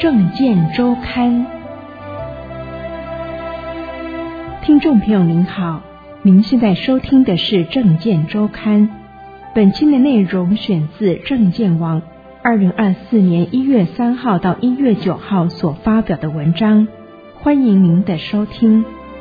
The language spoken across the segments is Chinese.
政见周刊。听众朋友您好，您现在收听的是政见周刊。本期的内容选自政见网2024年1月3号到1月9号所发表的文章，欢迎您的收听。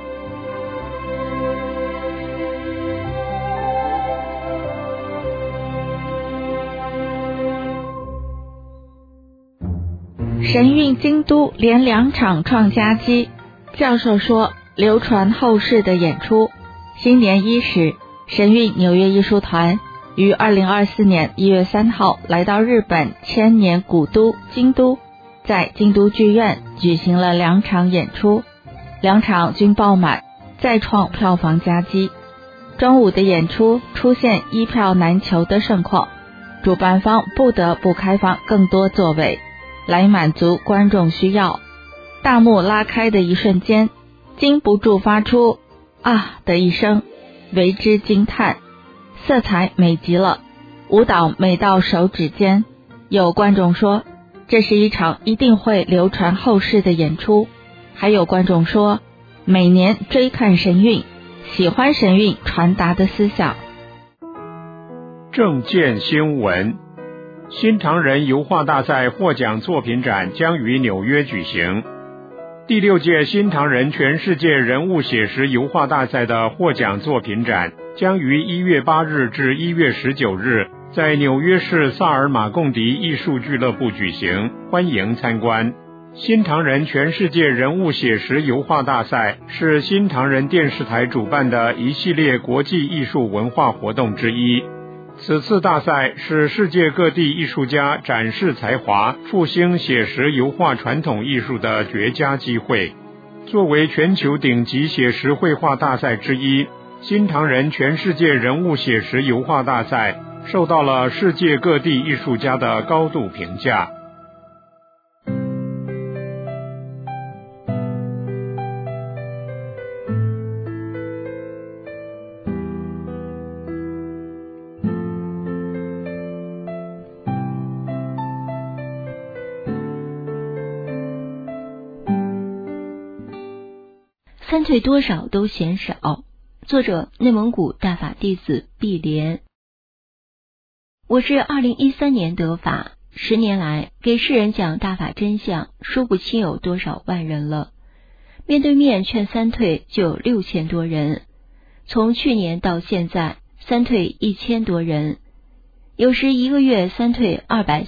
神韵京都连2场创佳绩，教授说流传后世的演出。新年伊始，神韵纽约艺术团于2024年1月3号来到日本千年古都京都，在京都剧院举行了2场演出，2场均爆满，再创票房佳绩。中午的演出出现一票难求的盛况，主办方不得不开放更多座位来满足观众需要。大幕拉开的一瞬间，禁不住发出啊的一声，为之惊叹。色彩美极了，舞蹈美到手指间。有观众说，这是一场一定会流传后世的演出。还有观众说，每年追看神韵，喜欢神韵传达的思想。 政见新闻，新唐人油画大赛获奖作品展将于纽约举行。第6届新唐人全世界人物写实油画大赛的获奖作品展将于1月8日至1月19日在纽约市萨尔马贡迪艺术俱乐部举行，欢迎参观。新唐人全世界人物写实油画大赛是新唐人电视台主办的一系列国际艺术文化活动之一。此次大赛是世界各地艺术家展示才华、复兴写实油画传统艺术的绝佳机会。作为全球顶级写实绘画大赛之一，新唐人全世界人物写实油画大赛受到了世界各地艺术家的高度评价。 三退多少都嫌少。作者内蒙古大法弟子毕莲。我是2013年得法，10年来给世人讲大法真相，说不清有多少万人了。面对面劝三退就有6000多人，从去年到现在三退1000多人，有时一个月三退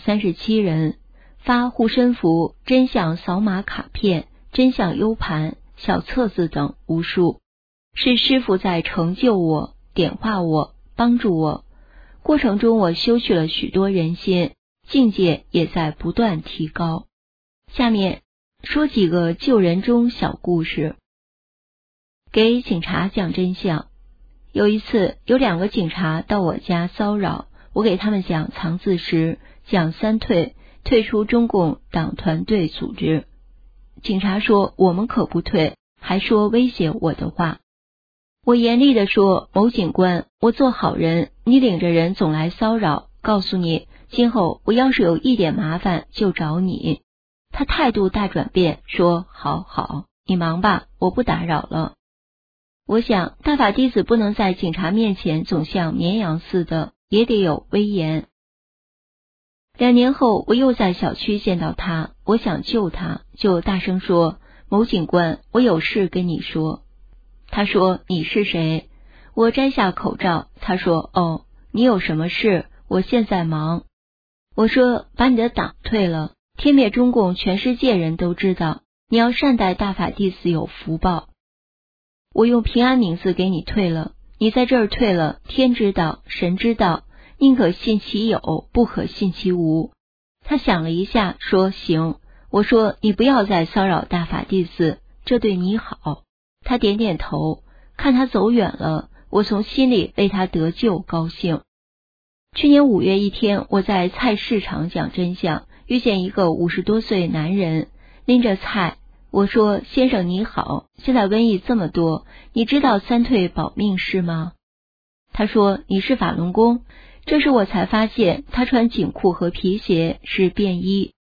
237人，发护身符、真相扫码卡片、真相 U 盘、小册子等无数，是师父在成就我、点化我、帮助我。过程中我修去了许多人心，境界也在不断提高。下面说几个救人中小故事。给警察讲真相。有一次有2个警察到我家骚扰，我给他们讲藏字时，讲三退，退出中共党团队组织。警察说我们可不退，还说威胁我的话。我严厉地说，某警官，我做好人，你领着人总来骚扰，告诉你，今后我要是有一点麻烦就找你。他态度大转变，说好好，你忙吧，我不打扰了。我想大法弟子不能在警察面前总像绵羊似的，也得有威严。2年后我又在小区见到他，我想救他，就大声说，某警官，我有事跟你说。他说，你是谁？我摘下口罩，他说，哦，你有什么事？我现在忙。我说，把你的党退了，天灭中共，全世界人都知道，你要善待大法弟子有福报。我用平安名字给你退了，你在这儿退了，天知道，神知道，宁可信其有，不可信其无。他想了一下，说行。我说，你不要再骚扰大法弟子，这对你好。他点点头，看他走远了，我从心里为他得救高兴。去年5月一天，我在菜市场讲真相，遇见一个50多岁男人拎着菜，我说，先生你好，现在瘟疫这么多，你知道三退保命是吗？他说，你是法轮功。这时我才发现他穿紧裤和皮鞋是便衣。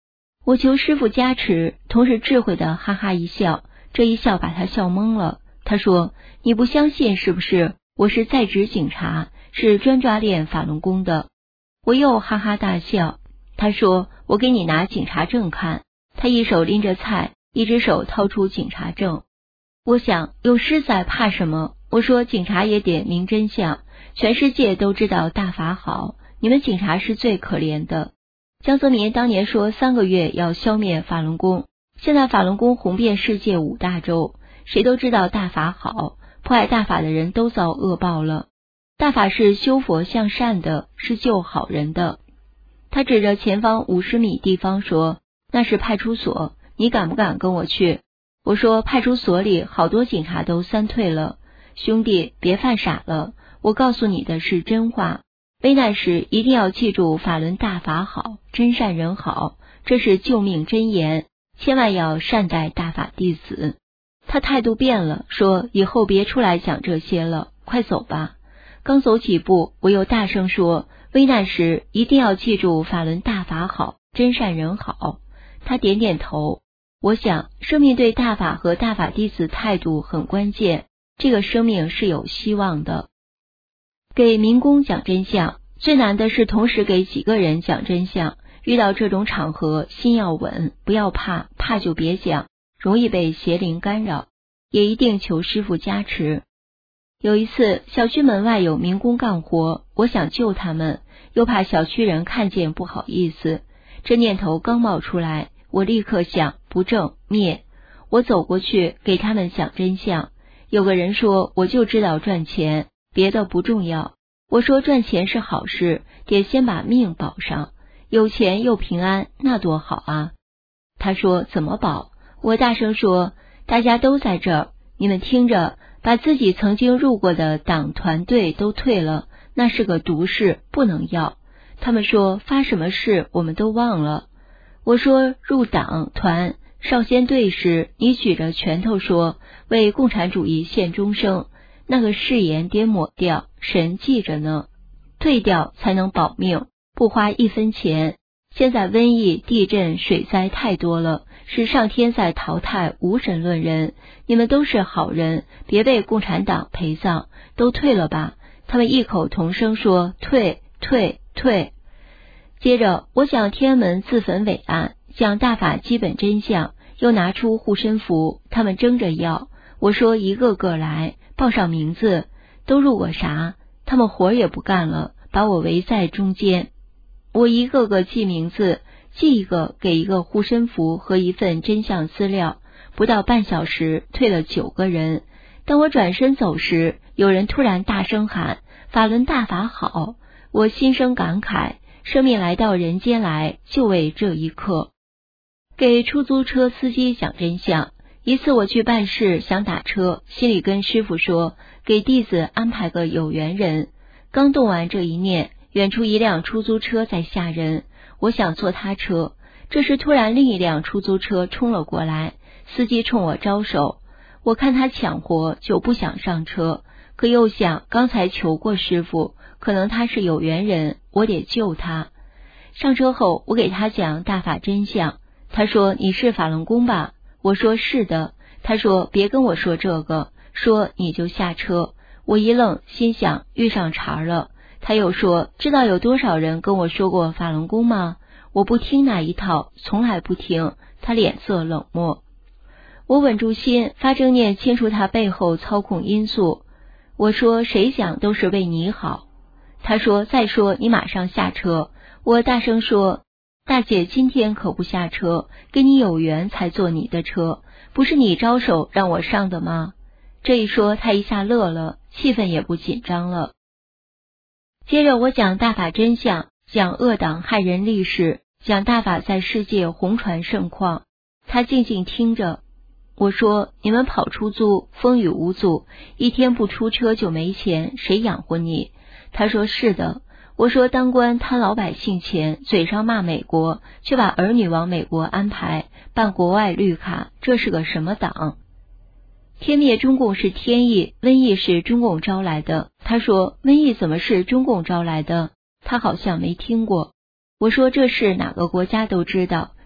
我求师父加持，同时智慧的哈哈一笑，这一笑把他笑懵了。他说，你不相信是不是？我是在职警察，是专抓练法轮功的。我又哈哈大笑。他说，我给你拿警察证看。他一手拎着菜，一只手掏出警察证。我想，有师在怕什么？我说，警察也得明真相，全世界都知道大法好，你们警察是最可怜的。江泽民当年说3个月要消灭法轮功，现在法轮功红遍世界5大洲，谁都知道大法好，迫害大法的人都遭恶报了。大法是修佛向善的，是救好人的。他指着前方50米地方说，那是派出所，你敢不敢跟我去？我说，派出所里好多警察都3退了。兄弟，别犯傻了，我告诉你的是真话。危难时一定要记住法轮大法好，真善人好，这是救命真言，千万要善待大法弟子。他态度变了，说以后别出来讲这些了，快走吧。刚走几步，我又大声说，危难时一定要记住法轮大法好，真善人好。他点点头。我想，生命对大法和大法弟子态度很关键，这个生命是有希望的。给民工讲真相，最难的是同时给几个人讲真相。遇到这种场合，心要稳，不要怕，怕就别讲，容易被邪灵干扰，也一定求师父加持。有一次，小区门外有民工干活，我想救他们，又怕小区人看见不好意思，这念头刚冒出来，我立刻想，不正灭。我走过去给他们讲真相。有个人说，我就知道赚钱，别的不重要。我说，赚钱是好事，得先把命保上，有钱又平安，那多好啊。他说，怎么保？我大声说，大家都在这儿，你们听着，把自己曾经入过的党团队都退了，那是个毒誓，不能要。他们说，发什么誓我们都忘了。我说，入党团少先队时，你举着拳头说为共产主义献终生，那个誓言得抹掉，神记着呢，退掉才能保命，不花1分钱。现在瘟疫、地震、水灾太多了，是上天在淘汰无神论人，你们都是好人，别为共产党陪葬，都退了吧。他们异口同声说，退退退。接着我讲天安门自焚伟案，讲大法基本真相，又拿出护身符，他们争着要。我说，一个个来，报上名字，都入过啥？他们活也不干了，把我围在中间。我一个个记名字，记一个给一个护身符和一份真相资料，不到半小时退了9个人。当我转身走时，有人突然大声喊，法轮大法好。我心生感慨，生命来到人间来，就为这一刻。给出租车司机讲真相。一次我去办事，想打车，心里跟师父说，给弟子安排个有缘人。刚动完这一念，远处一辆出租车在吓人，我想坐他车。这时突然另一辆出租车冲了过来，司机冲我招手，我看他抢活，就不想上车，可又想刚才求过师父，可能他是有缘人，我得救他。上车后，我给他讲大法真相。他说，你是法轮功吧？我说是的。他说，别跟我说这个，说你就下车。我一愣，心想遇上茬了。他又说，知道有多少人跟我说过法轮功吗？我不听那一套，从来不听。他脸色冷漠。我稳住心，发正念清除他背后操控因素。我说，谁讲都是为你好。他说，再说你马上下车。我大声说，大姐今天可不下车，跟你有缘才坐你的车，不是你招手让我上的吗？这一说，他一下乐了，气氛也不紧张了。接着我讲大法真相，讲恶党害人历史，讲大法在世界红传盛况。他静静听着。我说，你们跑出租，风雨无阻，一天不出车就没钱，谁养活你？他说是的。我说，当官贪老百姓钱，嘴上骂美国，却把儿女往美国安排，办国外绿卡，这是个什么党？天灭中共是天意，瘟疫是中共招来的。他说，瘟疫怎么是中共招来的？他好像没听过。我说，这事哪个国家都知道，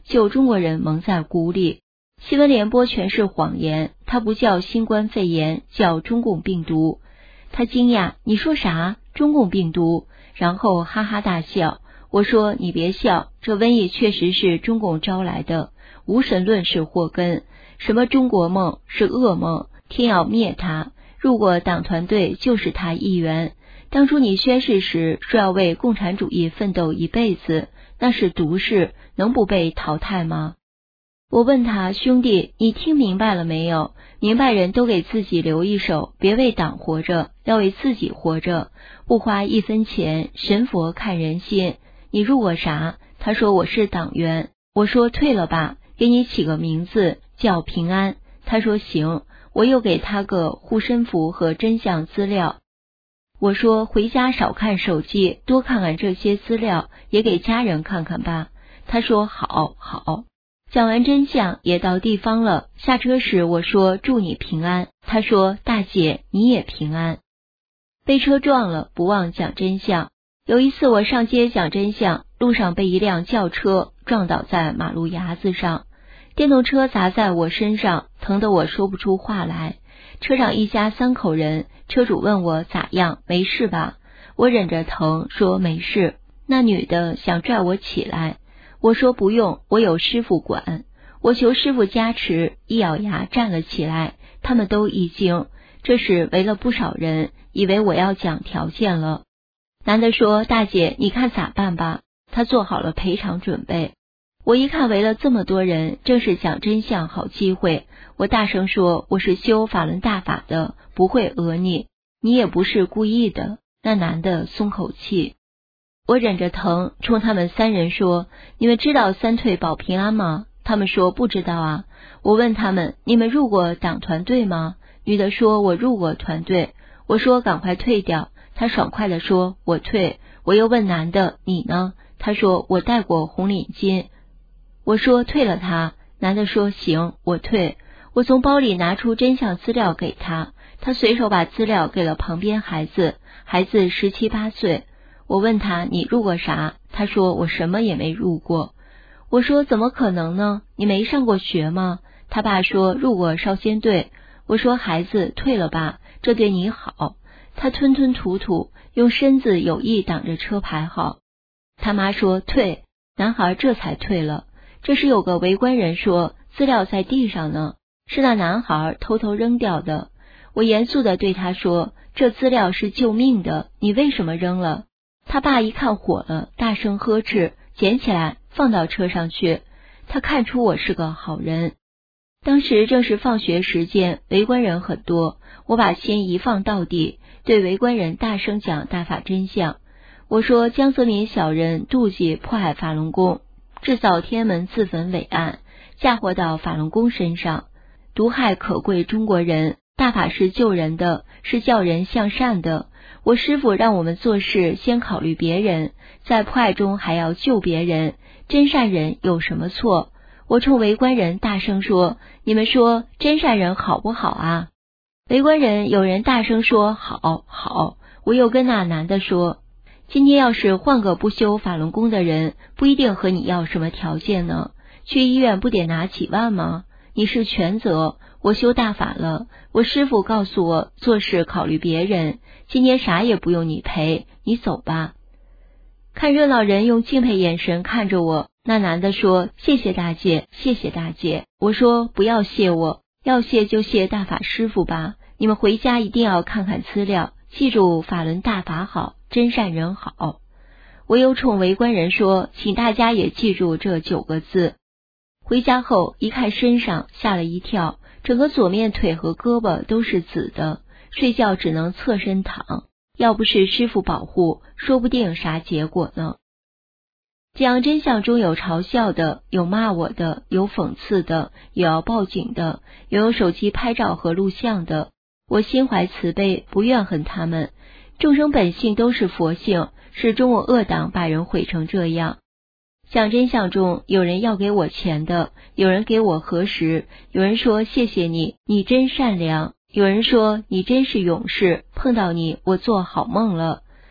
就中国人蒙在鼓里。新闻联播全是谎言，它不叫新冠肺炎，叫中共病毒。他惊讶，你说啥？中共病毒？然后哈哈大笑。我说你别笑，这瘟疫确实是中共招来的，无神论是祸根，什么中国梦是噩梦，天要灭他，入过党团队就是他一员。当初你宣誓时说要为共产主义奋斗一辈子，那是毒誓，能不被淘汰吗？我问他，兄弟，你听明白了没有？明白人都给自己留一手，别为党活着，要为自己活着，不花一分钱，神佛看人心。你入我啥？他说我是党员。我说退了吧，给你起个名字叫平安。他说行。我又给他个护身符和真相资料。我说回家少看手机，多看看这些资料，也给家人看看吧。他说好。讲完真相也到地方了，下车时我说祝你平安，他说大姐你也平安。被车撞了，不忘讲真相。有一次我上街讲真相，路上被一辆轿车撞倒在马路牙子上，电动车砸在我身上，疼得我说不出话来。车上一家3口人，车主问我咋样，没事吧？我忍着疼说没事。那女的想拽我起来，我说不用，我有师傅管。我求师傅加持，一咬牙站了起来，他们都一惊。这时围了不少人，以为我要讲条件了。男的说大姐你看咋办吧，他做好了赔偿准备。我一看围了这么多人，正是讲真相好机会，我大声说我是修法轮大法的，不会讹你，你也不是故意的。那男的松口气。我忍着疼冲他们3人说，你们知道3退保平安吗？他们说不知道啊。我问他们，你们入过党团队吗？女的说我入过团队。我说赶快退掉。他爽快地说我退。我又问男的你呢？他说我戴过红领巾。我说退了他。男的说行，我退。我从包里拿出真相资料给他，他随手把资料给了旁边孩子，孩子17、18岁。我问他你入过啥？他说我什么也没入过。我说怎么可能呢？你没上过学吗？他爸说入过少先队。我说孩子退了吧，这对你好。他吞吞吐吐，用身子有意挡着车牌号。他妈说退，男孩这才退了。这时有个围观人说资料在地上呢，是那男孩偷偷扔掉的。我严肃地对他说，这资料是救命的，你为什么扔了？他爸一看火了，大声呵斥，捡起来放到车上去。他看出我是个好人。当时正是放学时间，围观人很多，我把心一放到底，对围观人大声讲大法真相。我说江泽民小人妒忌迫害法轮功，制造天安门自焚伟案，嫁祸到法轮功身上，毒害可贵中国人。大法是救人的，是叫人向善的。我师父让我们做事先考虑别人，在迫害中还要救别人，真善人有什么错？我冲围观人大声说，你们说真善人好不好啊？围观人有人大声说好。我又跟那男的说，今天要是换个不修法轮功的人，不一定和你要什么条件呢，去医院不得拿几万吗？你是全责，我修大法了，我师父告诉我做事考虑别人，今天啥也不用你赔，你走吧。看热闹人用敬佩眼神看着我，那男的说谢谢大姐，谢谢大姐。我说不要谢我，要谢就谢大法师父吧，你们回家一定要看看资料，记住法轮大法好，真善人好。我又冲围观人说，请大家也记住这9个字。回家后一看身上，吓了一跳，整个左面腿和胳膊都是紫的，睡觉只能侧身躺，要不是师父保护，说不定啥结果呢。讲真相中有嘲笑的，有骂我的，有讽刺的，有要报警的，有用手机拍照和录像的。我心怀慈悲，不怨恨他们，众生本性都是佛性，是中国恶党把人毁成这样。讲真相中有人要给我钱的，有人给我核实，有人说谢谢你，你真善良，有人说你真是勇士，碰到你我做好梦了。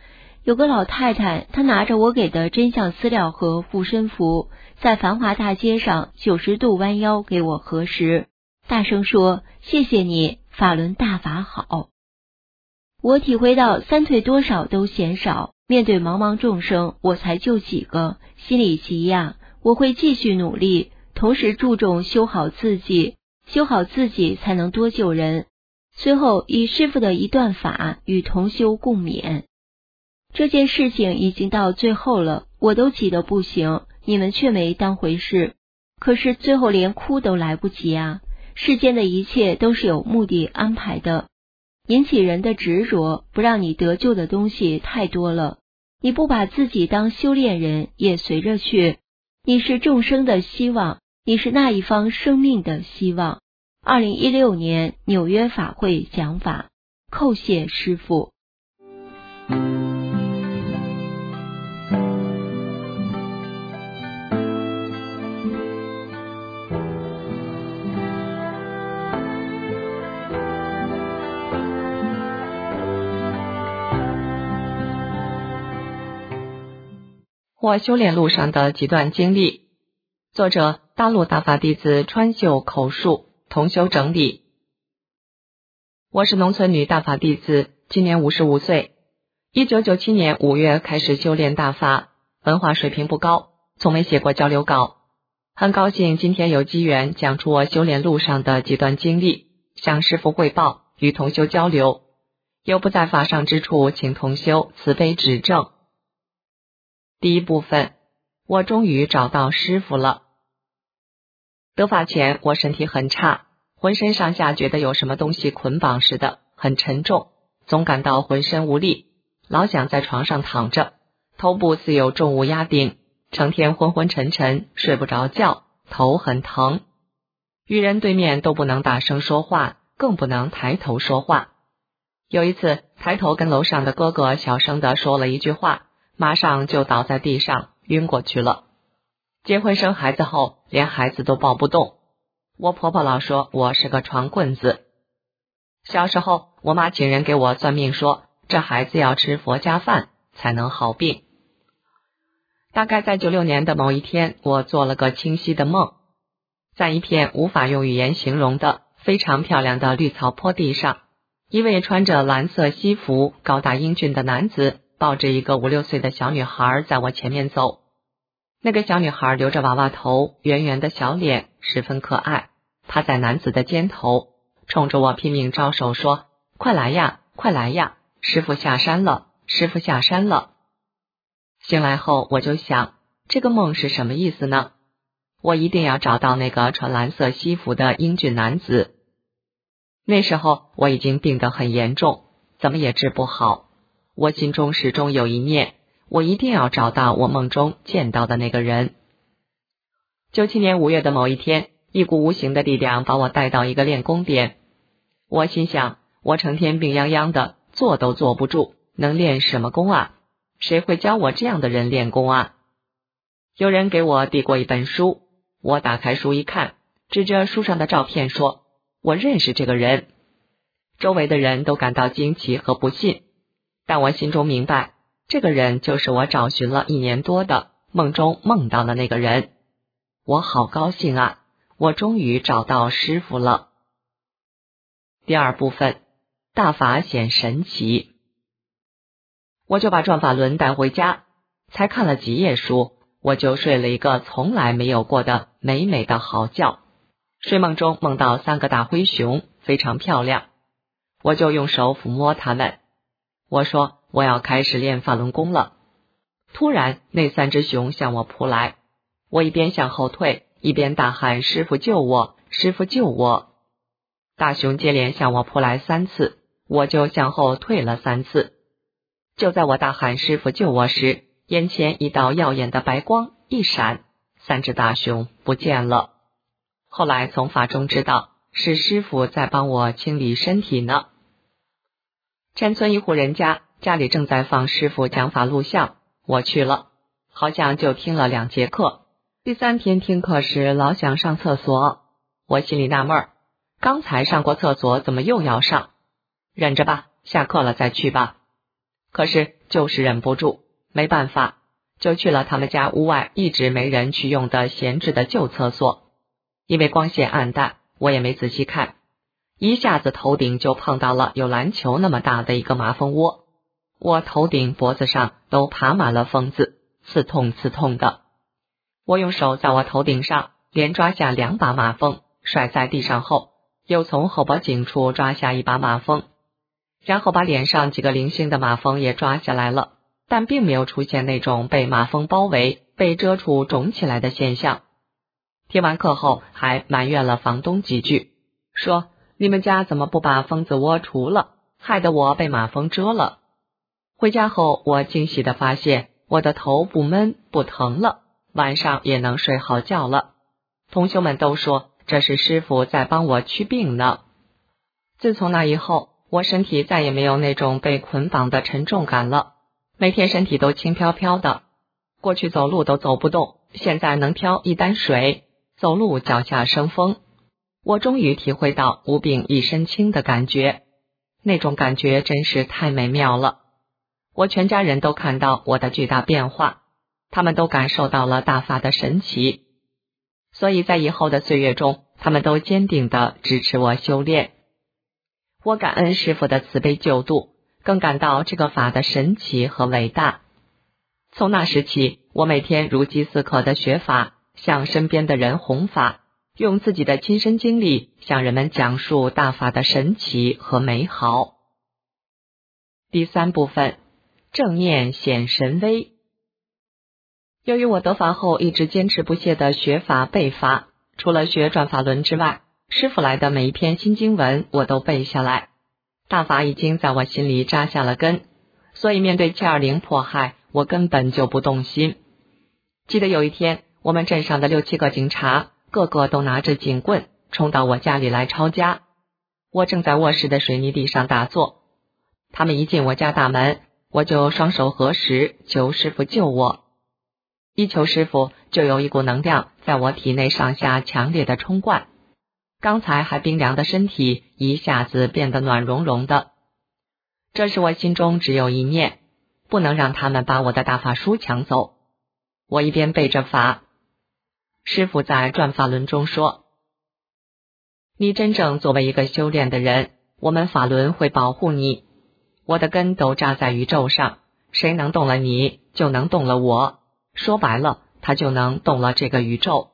有个老太太，她拿着我给的真相资料和护身符，在繁华大街上90度弯腰给我合十，大声说：谢谢你，法轮大法好。我体会到三退多少都嫌少，面对茫茫众生，我才救几个，心里急呀。我会继续努力，同时注重修好自己，修好自己才能多救人。随后以师父的一段法与同修共勉。这件事情已经到最后了，我都急得不行，你们却没当回事。可是最后连哭都来不及啊！世间的一切都是有目的安排的，引起人的执着，不让你得救的东西太多了。你不把自己当修炼人，也随着去。你是众生的希望，你是那一方生命的希望。2016年纽约法会讲法，叩谢师父。 我修炼路上的几段经历，作者大陆大法弟子川秀口述，同修整理。我是农村女大法弟子，今年55岁。1997年5月开始修炼大法，文化水平不高，从没写过交流稿。很高兴今天有机缘讲出我修炼路上的几段经历，向师父汇报，与同修交流。有不在法上之处，请同修慈悲指正。第一部分，我终于找到师父了。得法前我身体很差，浑身上下觉得有什么东西捆绑似的，很沉重，总感到浑身无力，老想在床上躺着，头部似有重物压顶，成天昏昏沉沉，睡不着觉，头很疼。与人对面都不能大声说话，更不能抬头说话。有一次抬头跟楼上的哥哥小声地说了一句话，马上就倒在地上晕过去了。结婚生孩子后，连孩子都抱不动。我婆婆老说我是个床棍子。小时候我妈请人给我算命说，这孩子要吃佛家饭才能好病。大概在96年的某一天，我做了个清晰的梦，在一片无法用语言形容的非常漂亮的绿草坡地上，一位穿着蓝色西服、高大英俊的男子抱着一个5、6岁的小女孩在我前面走。那个小女孩留着娃娃头，圆圆的小脸，十分可爱，趴在男子的肩头，冲着我拼命招手说：快来呀，快来呀，师父下山了，师父下山了。醒来后我就想，这个梦是什么意思呢？我一定要找到那个穿蓝色西服的英俊男子。那时候我已经病得很严重，怎么也治不好。我心中始终有一念，我一定要找到我梦中见到的那个人。97年5月的某一天，一股无形的力量把我带到一个练功点。我心想，我成天病殃殃的，坐都坐不住，能练什么功啊？谁会教我这样的人练功啊？有人给我递过一本书，我打开书一看，指着书上的照片说，我认识这个人。周围的人都感到惊奇和不信，但我心中明白，这个人就是我找寻了1年多的梦中梦到的那个人。我好高兴啊，我终于找到师父了。第二部分，大法显神奇。我就把转法轮带回家，才看了几页书，我就睡了一个从来没有过的美美的好觉。睡梦中梦到3个大灰熊，非常漂亮，我就用手抚摸它们。我说我要开始练法轮功了。突然那3只熊向我扑来，我一边向后退，一边大喊师父救我，师父救我。大熊接连向我扑来3次，我就向后退了3次。就在我大喊师父救我时，眼前一道耀眼的白光一闪，3只大熊不见了。后来从法中知道，是师父在帮我清理身体呢。全村一户人家，家里正在放师父讲法录像，我去了，好像就听了2节课。第3天听课时老想上厕所，我心里纳闷，刚才上过厕所怎么又要上？忍着吧，下课了再去吧。 可是就是忍不住，没办法，就去了他们家屋外一直没人去用的闲置的旧厕所。因为光线暗淡，我也没仔细看，一下子头顶就碰到了有篮球那么大的一个马蜂窝，我头顶脖子上都爬满了蜂子，刺痛刺痛的。我用手在我头顶上连抓下2把马蜂，甩在地上后，又从后脖颈处抓下1把马蜂，然后把脸上几个零星的马蜂也抓下来了，但并没有出现那种被马蜂包围、被蛰处肿起来的现象。听完课后还埋怨了房东几句，说你们家怎么不把蜂子窝除了，害得我被马蜂蛰了。回家后我惊喜地发现我的头不闷不疼了，晚上也能睡好觉了。同学们都说这是师傅在帮我驱病呢。自从那以后，我身体再也没有那种被捆绑的沉重感了，每天身体都轻飘飘的，过去走路都走不动，现在能挑一担水，走路脚下生风。我终于体会到无病一身轻的感觉，那种感觉真是太美妙了。我全家人都看到我的巨大变化，他们都感受到了大法的神奇，所以在以后的岁月中，他们都坚定地支持我修炼。我感恩师父的慈悲救度，更感到这个法的神奇和伟大。从那时起，我每天如饥似渴地学法，向身边的人弘法，用自己的亲身经历向人们讲述大法的神奇和美好。第3部分，正念显神威。由于我得法后一直坚持不懈地学法背法，除了学转法轮之外，师父来的每一篇新经文我都背下来，大法已经在我心里扎下了根，所以面对720迫害，我根本就不动心。记得有一天，我们镇上的6、7个警察，个个都拿着警棍冲到我家里来抄家。我正在卧室的水泥地上打坐，他们一进我家大门，我就双手合十求师父救我。一求师父，就有一股能量在我体内上下强烈的冲灌，刚才还冰凉的身体一下子变得暖融融的。这时我心中只有一念，不能让他们把我的大法书抢走。我一边背着法，师父在转法轮中说，你真正作为一个修炼的人，我们法轮会保护你，我的根都扎在宇宙上，谁能动了你，就能动了我，说白了，他就能动了这个宇宙。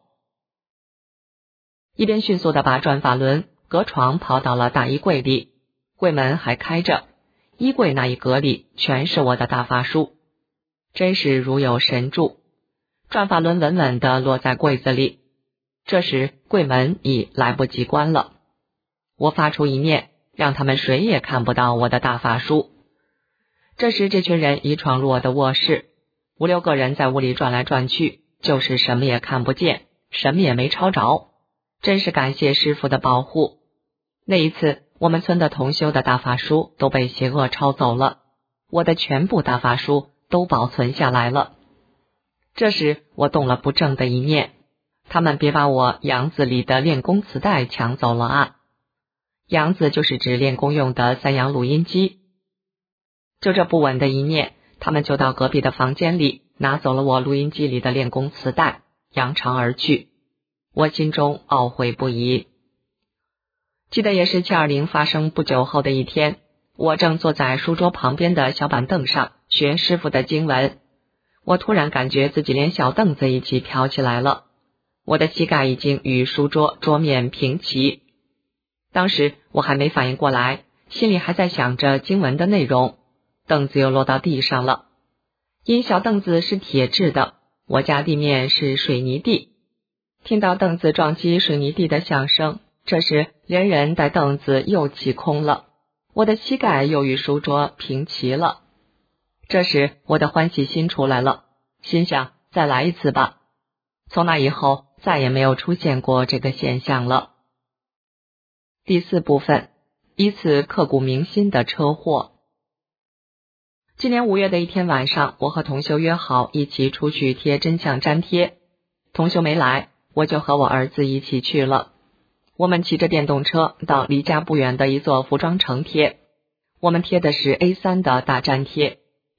一边迅速地把转法轮隔床抛到了大衣柜里，柜门还开着，衣柜那一格里全是我的大法书，真是如有神助。转法轮稳稳地落在柜子里，这时柜门已来不及关了。我发出一念，让他们谁也看不到我的大法书。这时这群人已闯入我的卧室，5、6个人在屋里转来转去，就是什么也看不见，什么也没抄着。真是感谢师父的保护。那一次，我们村的同修的大法书都被邪恶抄走了，我的全部大法书都保存下来了。这时我动了不正的一念，他们别把我阳子里的练功磁带抢走了啊！阳子就是指练功用的3阳录音机。就这不稳的一念，他们就到隔壁的房间里拿走了我录音机里的练功磁带，扬长而去。我心中懊悔不已。记得也是720发生不久后的一天，我正坐在书桌旁边的小板凳上学师父的经文，我突然感觉自己连小凳子一起飘起来了，我的膝盖已经与书桌桌面平齐。当时我还没反应过来，心里还在想着经文的内容，凳子又落到地上了。因小凳子是铁制的，我家地面是水泥地，听到凳子撞击水泥地的响声，这时连人带凳子又起空了，我的膝盖又与书桌平齐了。这时我的欢喜心出来了，心想再来一次吧。从那以后再也没有出现过这个现象了。第4部分，一次刻骨铭心的车祸。今年5月的一天晚上，我和同修约好一起出去贴真相粘贴，同修没来，我就和我儿子一起去了。我们骑着电动车到离家不远的一座服装城贴，我们贴的是 A3 的大粘贴，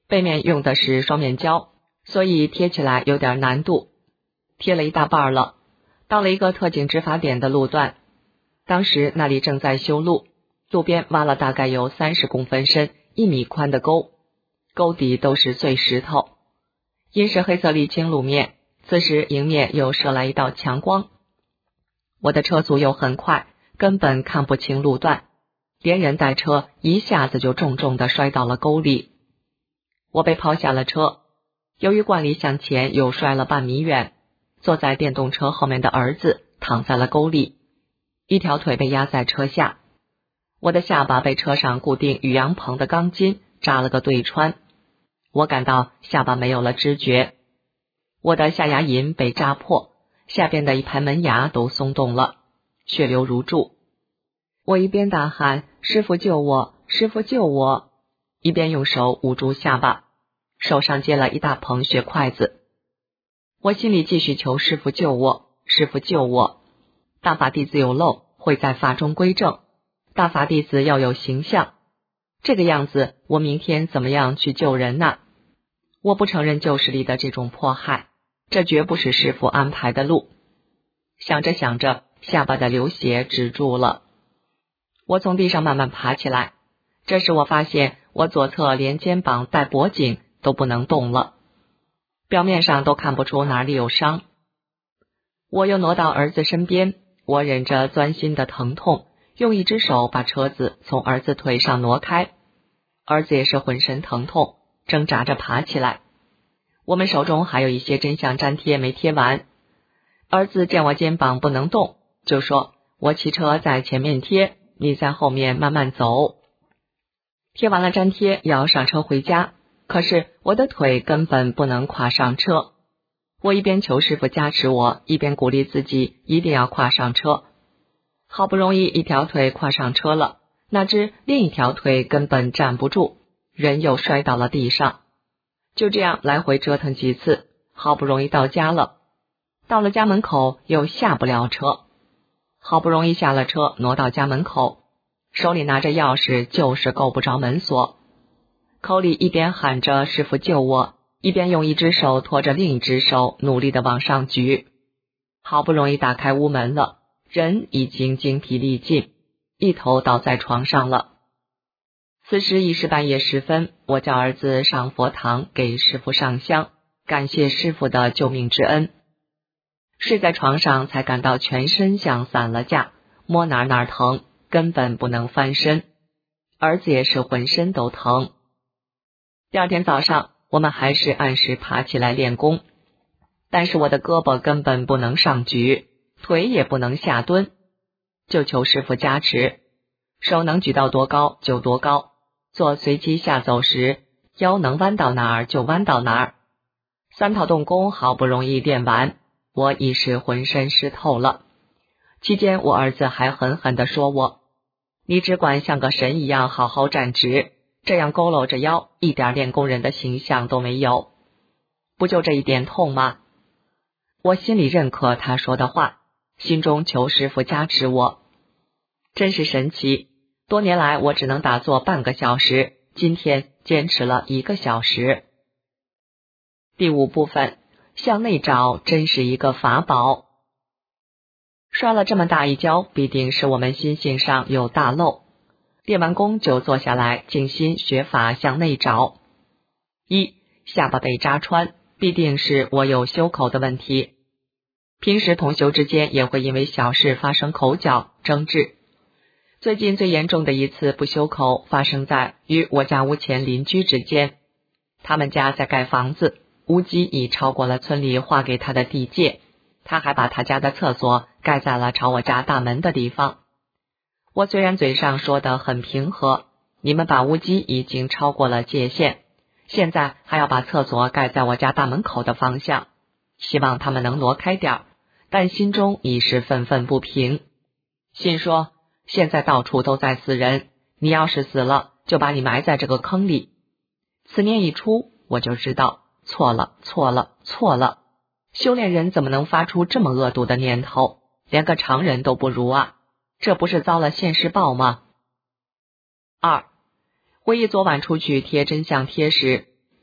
背面用的是双面胶，所以贴起来有点难度。贴了一大半了，到了一个特警执法点的路段，当时那里正在修路，路边挖了大概有30公分深、1米宽的沟，沟底都是碎石头。因是黑色沥青路面，此时迎面又射来一道强光，我的车速又很快，根本看不清路段，连人带车一下子就重重地摔到了沟里。我被抛下了车，由于惯例向前又摔了半米远，坐在电动车后面的儿子躺在了沟里，一条腿被压在车下，我的下巴被车上固定雨阳棚的钢筋扎了个对穿，我感到下巴没有了知觉，我的下牙龈被扎破，下边的一排门牙都松动了，血流如注。我一边大喊师傅救我，师傅救我，一边用手捂住下巴，手上接了一大捧血筷子。我心里继续求师傅救我，师傅救我。大法弟子有漏，会在法中归正，大法弟子要有形象，这个样子我明天怎么样去救人呢？我不承认旧势力的这种迫害，这绝不是师父安排的路。想着想着，下巴的流血止住了。我从地上慢慢爬起来，这时我发现我左侧连肩膀带脖颈都不能动了，表面上都看不出哪里有伤。我又挪到儿子身边，我忍着钻心的疼痛，用一只手把车子从儿子腿上挪开。儿子也是浑身疼痛，挣扎着爬起来。我们手中还有一些真相粘贴没贴完。儿子见我肩膀不能动，就说我骑车在前面贴，你在后面慢慢走。贴完了粘贴要上车回家，可是我的腿根本不能跨上车。我一边求师傅加持我，一边鼓励自己一定要跨上车。好不容易一条腿跨上车了，哪知另一条腿根本站不住，人又摔到了地上。就这样来回折腾几次，好不容易到家了。到了家门口又下不了车，好不容易下了车，挪到家门口，手里拿着钥匙就是够不着门锁，口里一边喊着师傅救我，一边用一只手拖着另一只手努力地往上举。好不容易打开屋门了，人已经精疲力尽，一头倒在床上了。此时已是半夜时分，我叫儿子上佛堂给师父上香，感谢师父的救命之恩。睡在床上才感到全身像散了架，摸哪儿疼，根本不能翻身。儿子也是浑身都疼。第二天早上，我们还是按时爬起来练功，但是我的胳膊根本不能上举，腿也不能下蹲，就求师父加持，手能举到多高就多高，做随机下走时，腰能弯到哪儿就弯到哪儿。3套动功好不容易练完，我已是浑身湿透了。期间我儿子还狠狠地说我，你只管像个神一样好好站直，这样佝偻着腰，一点练功人的形象都没有，不就这一点痛吗？我心里认可他说的话，心中求师父加持我。真是神奇，多年来我只能打坐半个小时，今天坚持了1个小时。第5部分，向内找真是一个法宝。摔了这么大一跤，必定是我们心性上有大漏。练完功就坐下来静心学法向内找。1. 下巴被扎穿，必定是我有修口的问题。平时同修之间也会因为小事发生口角争执。最近最严重的一次不修口发生在与我家屋前邻居之间。他们家在盖房子，屋基已超过了村里划给他的地界，他还把他家的厕所盖在了朝我家大门的地方。我虽然嘴上说得很平和，你们把屋基已经超过了界限，现在还要把厕所盖在我家大门口的方向，希望他们能挪开点儿，但心中已是愤愤不平。心说，现在到处都在死人，你要是死了，就把你埋在这个坑里。此念一出，我就知道错了。修炼人怎么能发出这么恶毒的念头，连个常人都不如啊，这不是遭了现世报吗？2. 回忆昨晚出去贴真相贴时，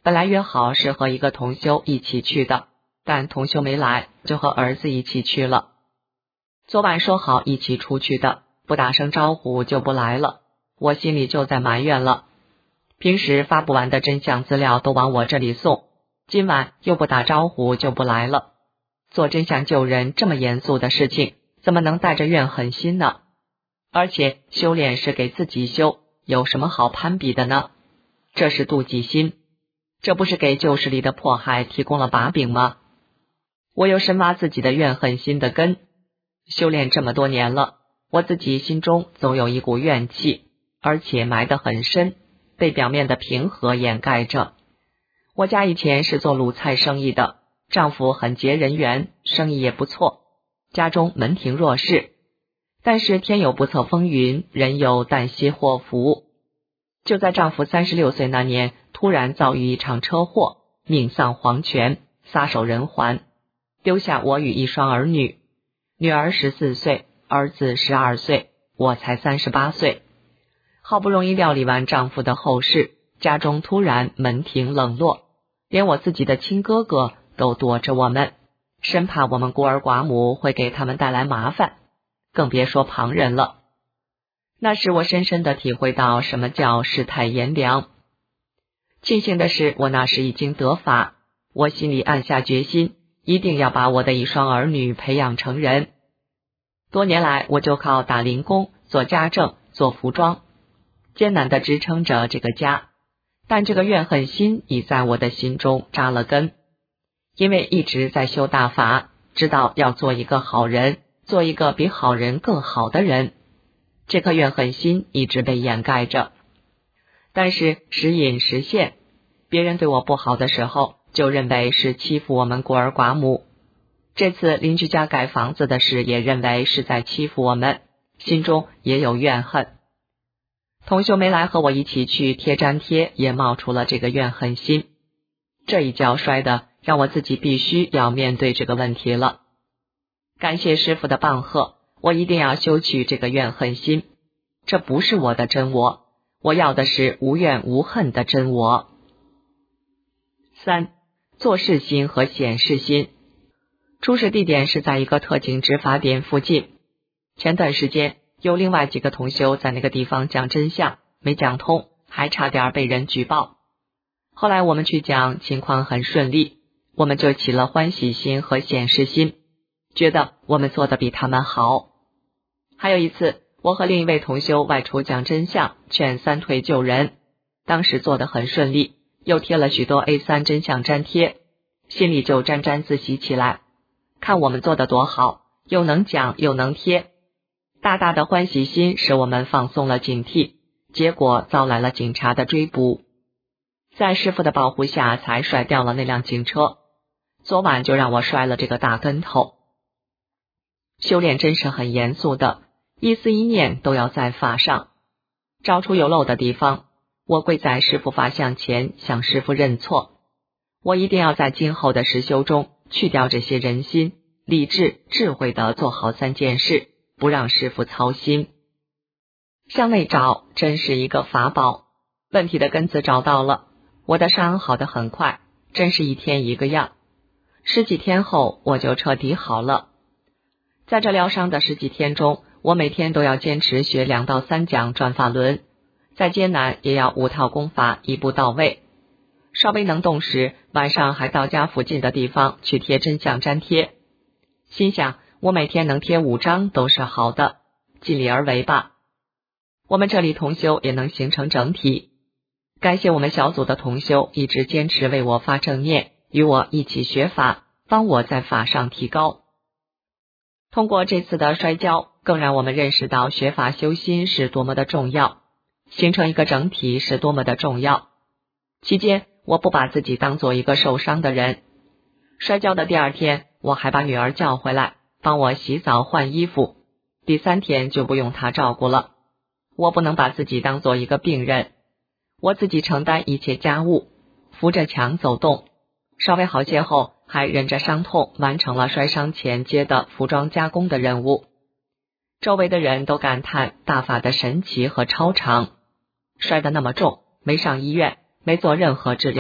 本来约好是和一个同修一起去的，但同修没来，就和儿子一起去了。昨晚说好一起出去的，不打声招呼就不来了，我心里就在埋怨了。平时发布完的真相资料都往我这里送，今晚又不打招呼就不来了。做真相救人这么严肃的事情，怎么能带着怨恨心呢？而且修炼是给自己修，有什么好攀比的呢？这是妒忌心，这不是给旧势力的迫害提供了把柄吗？我又深挖自己的怨恨心的根，修炼这么多年了，我自己心中总有一股怨气，而且埋得很深，被表面的平和掩盖着。我家以前是做卤菜生意的，丈夫很结人缘，生意也不错，家中门庭若市。但是天有不测风云，人有旦夕祸福。就在丈夫36岁那年，突然遭遇一场车祸，命丧黄泉，撒手人寰，丢下我与一双儿女，女儿14岁，儿子12岁，我才38岁。好不容易料理完丈夫的后事，家中突然门庭冷落，连我自己的亲哥哥都躲着我们，生怕我们孤儿寡母会给他们带来麻烦，更别说旁人了。那时我深深地体会到什么叫世态炎凉。庆幸的是，我那时已经得法，我心里暗下决心，一定要把我的一双儿女培养成人。多年来，我就靠打零工、做家政、做服装，艰难地支撑着这个家。但这个怨恨心已在我的心中扎了根，因为一直在修大法，知道要做一个好人，做一个比好人更好的人。这颗怨恨心一直被掩盖着，但是时隐时现，别人对我不好的时候，就认为是欺负我们孤儿寡母。这次邻居家盖房子的事，也认为是在欺负我们，心中也有怨恨。同修没来和我一起去贴粘贴，也冒出了这个怨恨心。这一跤摔的让我自己必须要面对这个问题了。感谢师父的棒喝，我一定要修去这个怨恨心，这不是我的真我，我要的是无怨无恨的真我。3. 做事心和显示心。出事地点是在一个特警执法点附近，前段时间有另外几个同修在那个地方讲真相，没讲通，还差点被人举报。后来我们去讲，情况很顺利，我们就起了欢喜心和显示心，觉得我们做的比他们好。还有一次，我和另一位同修外出讲真相，劝三退救人，当时做得很顺利，又贴了许多 A3 真相粘贴，心里就沾沾自喜起来，看我们做得多好，又能讲又能贴。大大的欢喜心使我们放松了警惕，结果遭来了警察的追捕，在师父的保护下才甩掉了那辆警车。昨晚就让我摔了这个大跟头。修炼真是很严肃的，一思一念都要在法上，找出有漏的地方，我跪在师父法像前向师父认错。我一定要在今后的实修中去掉这些人心，理智智慧地做好3件事，不让师父操心。向内找真是一个法宝，问题的根子找到了，我的伤好得很快，真是一天一个样。10几天后我就彻底好了。在这疗伤的10几天中，我每天都要坚持学2到3讲转法轮，再艰难也要5套功法一步到位。稍微能动时，晚上还到家附近的地方去贴真相粘贴。心想我每天能贴5张都是好的，尽力而为吧。我们这里同修也能形成整体，感谢我们小组的同修一直坚持为我发正念，与我一起学法，帮我在法上提高。通过这次的摔跤，更让我们认识到学法修心是多么的重要，形成一个整体是多么的重要。期间我不把自己当做一个受伤的人。摔跤的第2天，我还把女儿叫回来帮我洗澡换衣服，第3天就不用她照顾了。我不能把自己当做一个病人，我自己承担一切家务，扶着墙走动，稍微好些后还忍着伤痛完成了摔伤前接的服装加工的任务。周围的人都感叹大法的神奇和超常，摔得那么重，没上医院，没做任何治疗，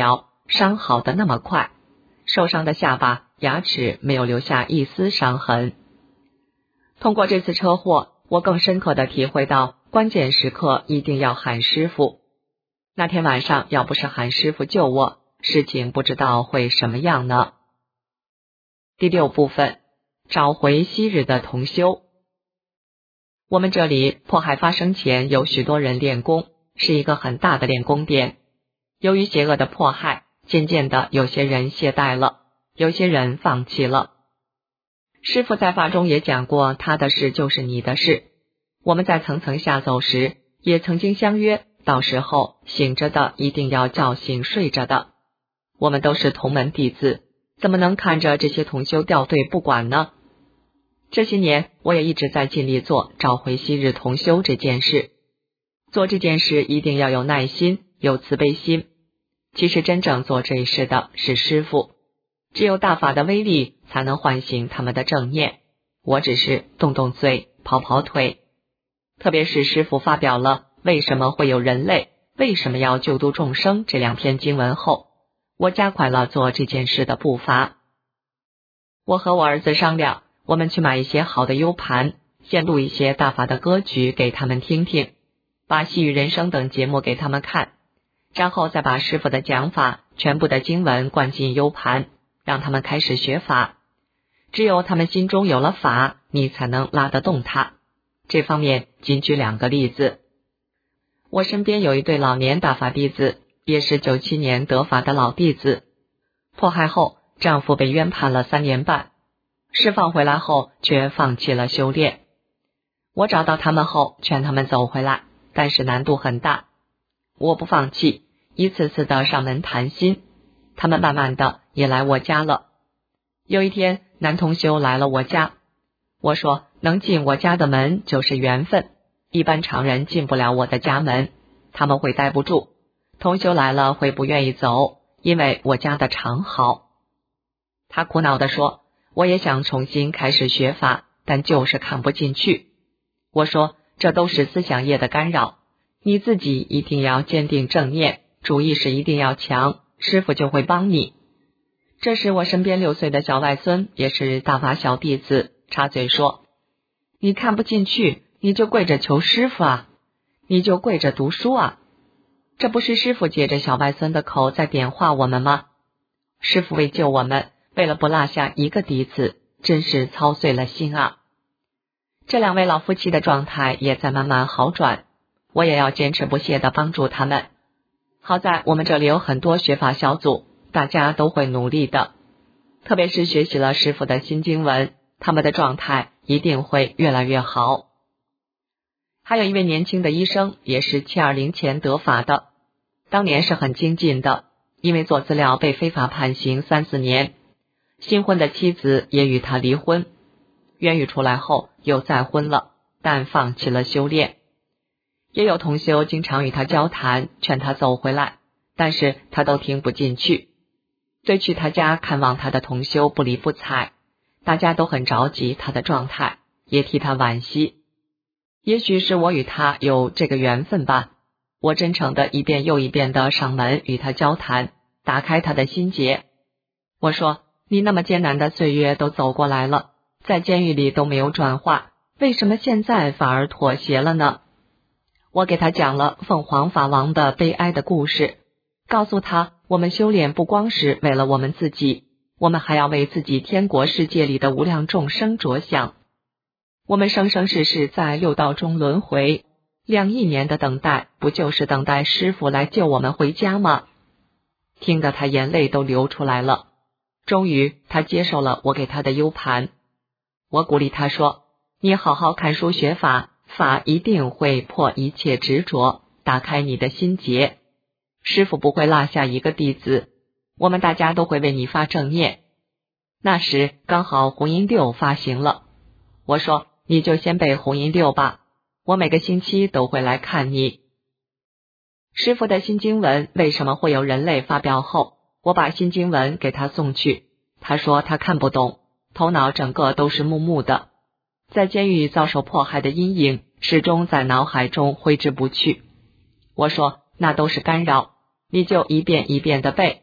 伤好的那么快，受伤的下巴、牙齿没有留下一丝伤痕。通过这次车祸，我更深刻地体会到关键时刻一定要喊师傅。那天晚上要不是喊师傅救我，事情不知道会什么样呢。第6部分，找回昔日的同修。我们这里迫害发生前有许多人练功，是一个很大的练功点。由于邪恶的迫害，渐渐的有些人懈怠了，有些人放弃了。师父在法中也讲过，他的事就是你的事。我们在层层下走时，也曾经相约，到时候醒着的一定要叫醒睡着的。我们都是同门弟子，怎么能看着这些同修掉队不管呢？这些年我也一直在尽力做找回昔日同修这件事。做这件事一定要有耐心，有慈悲心。其实真正做这事的是师父，只有大法的威力才能唤醒他们的正念。我只是动动嘴，跑跑腿。特别是师父发表了为什么会有人类，为什么要救度众生这2篇经文后，我加快了做这件事的步伐。我和我儿子商量，我们去买一些好的 U 盘，先录一些大法的歌曲给他们听听，把细语人生等节目给他们看，然后再把师父的讲法全部的经文灌进 U 盘，让他们开始学法。只有他们心中有了法，你才能拉得动他。这方面仅举2个例子。我身边有一对老年大法弟子，也是97年得法的老弟子。迫害后，丈夫被冤判了3年半，释放回来后却放弃了修炼。我找到他们后，劝他们走回来，但是难度很大。我不放弃，一次次的上门谈心，他们慢慢的也来我家了。有一天，男同修来了我家，我说能进我家的门就是缘分，一般常人进不了我的家门，他们会待不住，同修来了会不愿意走，因为我家的常好。他苦恼地说，我也想重新开始学法，但就是看不进去。我说这都是思想业的干扰，你自己一定要坚定正念，主意识一定要强，师父就会帮你。这时我身边6岁的小外孙，也是大法小弟子，插嘴说，你看不进去，你就跪着求师父啊，你就跪着读书啊。这不是师父借着小外孙的口在点化我们吗？师父为救我们，为了不落下一个弟子，真是操碎了心啊。这2位老夫妻的状态也在慢慢好转，我也要坚持不懈地帮助他们。好在我们这里有很多学法小组，大家都会努力的，特别是学习了师父的新经文，他们的状态一定会越来越好。还有一位年轻的医生，也是720前得法的，当年是很精进的，因为做资料被非法判刑3、4年，新婚的妻子也与他离婚，冤狱出来后又再婚了，但放弃了修炼。也有同修经常与他交谈，劝他走回来，但是他都听不进去。对去他家看望他的同修不理不睬，大家都很着急他的状态，也替他惋惜。也许是我与他有这个缘分吧，我真诚的一遍又一遍的上门与他交谈，打开他的心结。我说，你那么艰难的岁月都走过来了，在监狱里都没有转化，为什么现在反而妥协了呢？我给他讲了凤凰法王的悲哀的故事，告诉他我们修炼不光是为了我们自己，我们还要为自己天国世界里的无量众生着想。我们生生世世在六道中轮回，2亿年的等待，不就是等待师父来救我们回家吗？听得他眼泪都流出来了。终于他接受了我给他的 U 盘。我鼓励他说，你好好看书学法，法一定会破一切执着，打开你的心结，师父不会落下一个弟子，我们大家都会为你发正念。那时刚好红音6发行了，我说你就先背红音6吧，我每个星期都会来看你。师父的新经文为什么会有人类发表后，我把新经文给他送去，他说他看不懂，头脑整个都是木木的，在监狱遭受迫害的阴影始终在脑海中挥之不去。我说那都是干扰，你就一遍一遍的背，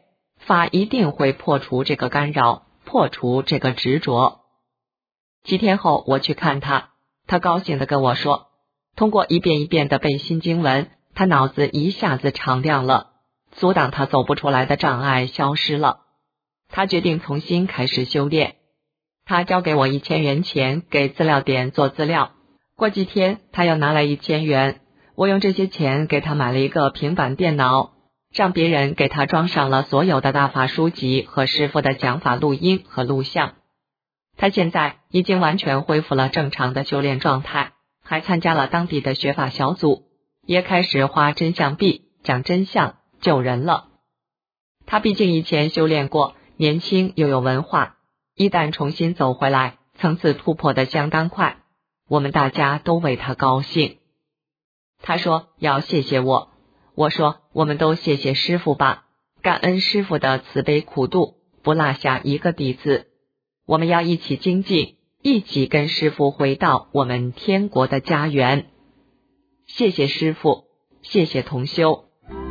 法一定会破除这个干扰，破除这个执着。几天后我去看他，他高兴地跟我说，通过一遍一遍地背新经文，他脑子一下子敞亮了，阻挡他走不出来的障碍消失了。他决定重新开始修炼。他交给我1000元钱给资料点做资料，过几天他又拿来1000元，我用这些钱给他买了一个平板电脑，让别人给他装上了所有的大法书籍和师父的讲法录音和录像。他现在已经完全恢复了正常的修炼状态，还参加了当地的学法小组，也开始画真相币，讲真相，救人了。他毕竟以前修炼过，年轻又有文化，一旦重新走回来，层次突破得相当快，我们大家都为他高兴。他说要谢谢我，我说我们都谢谢师父吧，感恩师父的慈悲苦度，不落下一个弟子。我们要一起精进，一起跟师父回到我们天国的家园。谢谢师父，谢谢同修。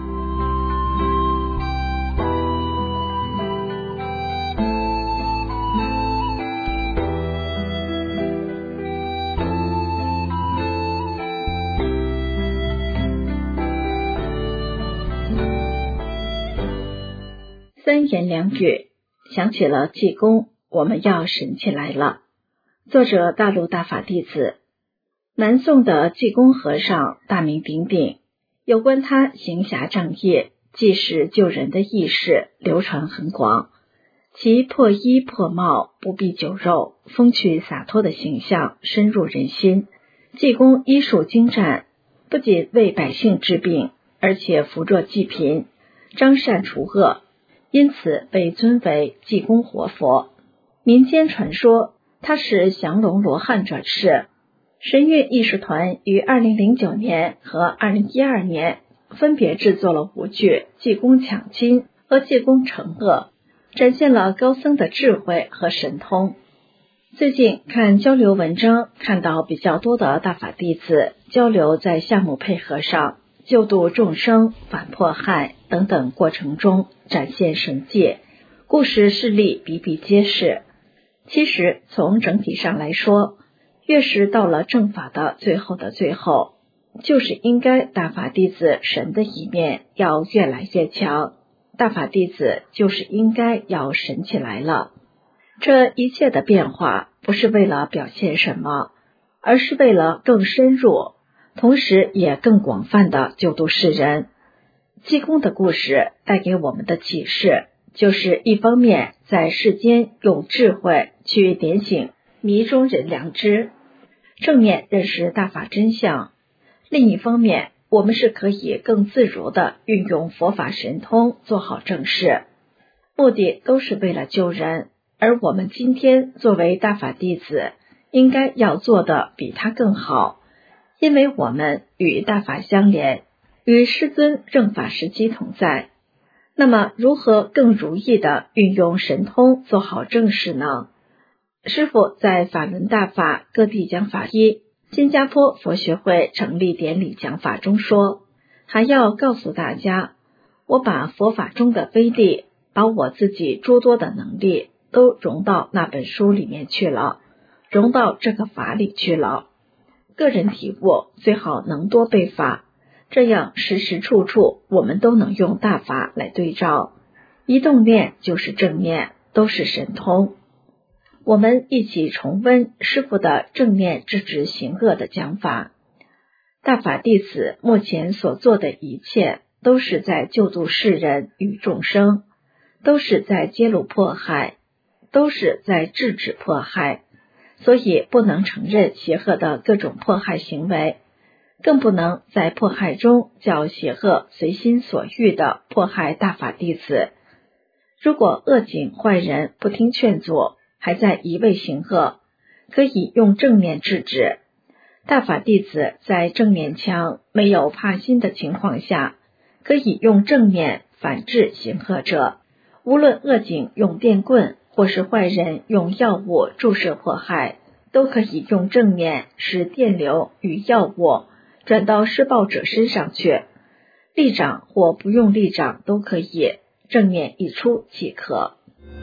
三言两语想起了济公，我们要神起来了。作者大陆大法弟子。南宋的济公和尚大名鼎鼎，有关他行侠仗义、济世救人的轶事流传很广。其破衣破帽、不避酒肉、风趣洒脱的形象深入人心。济公医术精湛，不仅为百姓治病，而且扶弱济贫，彰善除恶，因此被尊为济公活佛。民间传说他是降龙罗汉转世。神韵艺术团于2009年和2012年分别制作了5剧《济公抢亲》和《济公惩恶》，展现了高僧的智慧和神通。最近看交流文章，看到比较多的大法弟子交流在项目配合上，救度众生、反迫害等等过程中展现神迹，故事事例比比皆是。其实从整体上来说，越是到了正法的最后的最后，就是应该大法弟子神的一面要越来越强，大法弟子就是应该要神起来了。这一切的变化不是为了表现什么，而是为了更深入，同时也更广泛的救度世人。济公的故事带给我们的启示，就是一方面在世间用智慧去点醒迷中人良知，正面认识大法真相；另一方面，我们是可以更自如地运用佛法神通做好正事，目的都是为了救人。而我们今天作为大法弟子，应该要做的比他更好，因为我们与大法相连，与师尊正法时机同在。那么如何更如意地运用神通做好正事呢？师父在法轮大法各地讲法新加坡佛学会成立典礼讲法中说，还要告诉大家，我把佛法中的威力，把我自己诸多的能力都融到那本书里面去了，融到这个法里去了。个人体悟最好能多背法，这样时时处处我们都能用大法来对照，一动念就是正念，都是神通。我们一起重温师父的正念制止行恶的讲法。大法弟子目前所做的一切，都是在救度世人与众生，都是在揭露迫害，都是在制止迫害，所以不能承认邪恶的各种迫害行为，更不能在迫害中叫邪恶随心所欲的迫害大法弟子。如果恶警坏人不听劝阻，还在一味行恶，可以用正面制止。大法弟子在正面强、没有怕心的情况下，可以用正面反制行恶者。无论恶警用电棍，或是坏人用药物注射迫害，都可以用正面使电流与药物转到施暴者身上去。立掌或不用立掌都可以， 正念一出即可。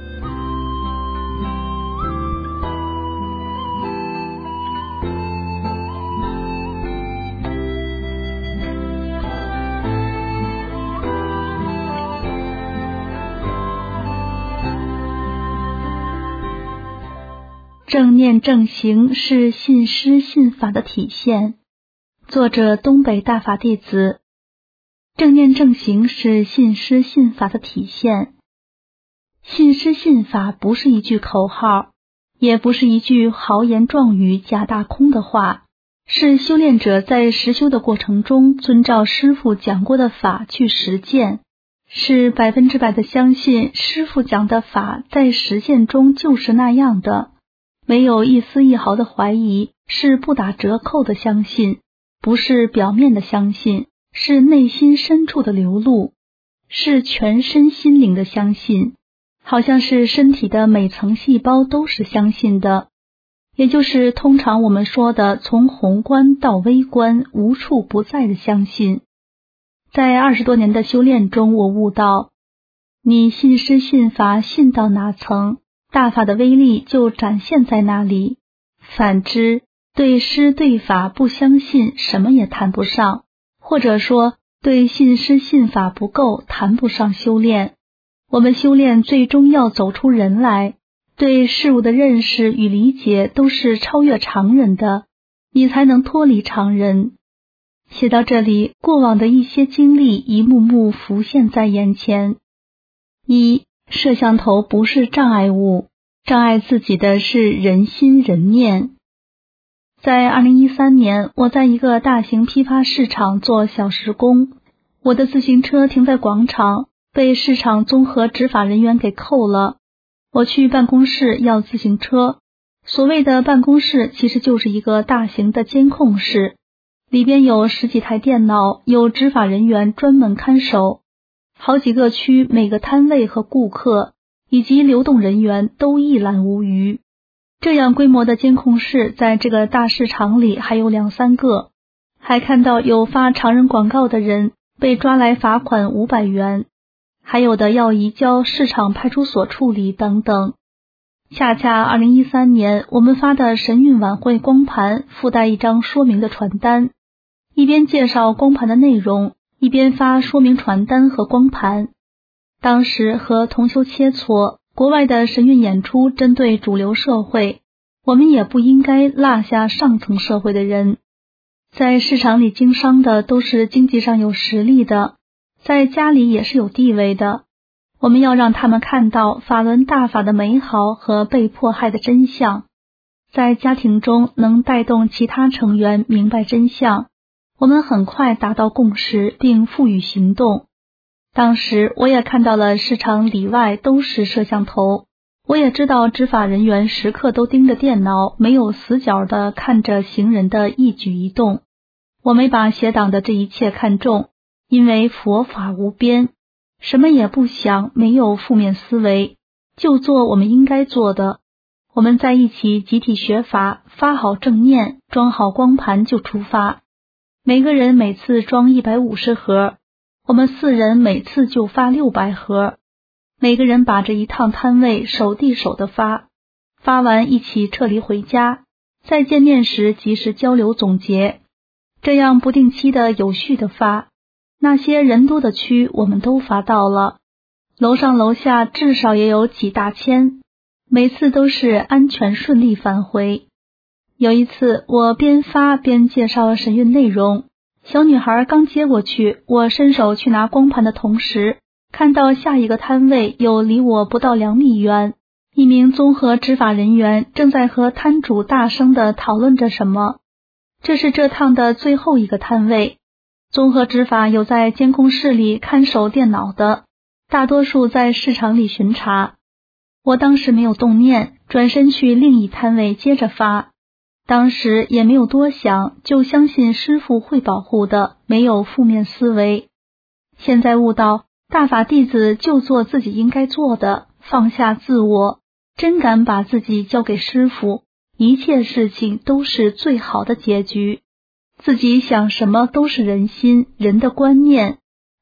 正念正行是信师信法的体现。作者东北大法弟子。正念正行是信师信法的体现。信师信法不是一句口号，也不是一句豪言壮语假大空的话，是修炼者在实修的过程中遵照师父讲过的法去实践，是100%的相信师父讲的法在实践中就是那样的，没有一丝一毫的怀疑，是不打折扣的相信，不是表面的相信，是内心深处的流露，是全身心灵的相信，好像是身体的每层细胞都是相信的，也就是通常我们说的从宏观到微观无处不在的相信。在20多年的修炼中，我悟到，你信师信法信到哪层，大法的威力就展现在那里。反之，对师对法不相信，什么也谈不上，或者说对信师信法不够，谈不上修炼。我们修炼最终要走出人来，对事物的认识与理解都是超越常人的，你才能脱离常人。写到这里，过往的一些经历一幕幕浮现在眼前。一，摄像头不是障碍物，障碍自己的是人心人念。在2013年，我在一个大型批发市场做小时工，我的自行车停在广场，被市场综合执法人员给扣了。我去办公室要自行车，所谓的办公室其实就是一个大型的监控室，里边有10几台电脑，有执法人员专门看守，好几个区每个摊位和顾客以及流动人员都一览无余。这样规模的监控室在这个大市场里还有2、3个，还看到有发常人广告的人被抓来罚款500元，还有的要移交市场派出所处理等等。恰恰2013年我们发的神韵晚会光盘附带一张说明的传单，一边介绍光盘的内容，一边发说明传单和光盘。当时和同修切磋，国外的神韵演出针对主流社会，我们也不应该落下上层社会的人。在市场里经商的都是经济上有实力的，在家里也是有地位的，我们要让他们看到法轮大法的美好和被迫害的真相，在家庭中能带动其他成员明白真相，我们很快达到共识并赋予行动。当时我也看到了市场里外都是摄像头，我也知道执法人员时刻都盯着电脑，没有死角地看着行人的一举一动。我没把邪党的这一切看重，因为佛法无边，什么也不想，没有负面思维，就做我们应该做的。我们在一起集体学法，发好正念，装好光盘就出发。每个人每次装150盒，我们4人每次就发600盒，每个人把这一趟摊位手递手的发，发完一起撤离回家，再见面时及时交流总结，这样不定期的有序的发。那些人多的区我们都发到了，楼上楼下至少也有几大千，每次都是安全顺利返回。有一次我边发边介绍神韵内容，小女孩刚接过去，我伸手去拿光盘的同时，看到下一个摊位有离我不到2米远，一名综合执法人员正在和摊主大声地讨论着什么。这是这趟的最后一个摊位，综合执法有在监控室里看守电脑的，大多数在市场里巡查。我当时没有动念，转身去另一摊位接着发。当时也没有多想，就相信师父会保护的，没有负面思维。现在悟到，大法弟子就做自己应该做的，放下自我，真敢把自己交给师父，一切事情都是最好的结局。自己想什么都是人心，人的观念，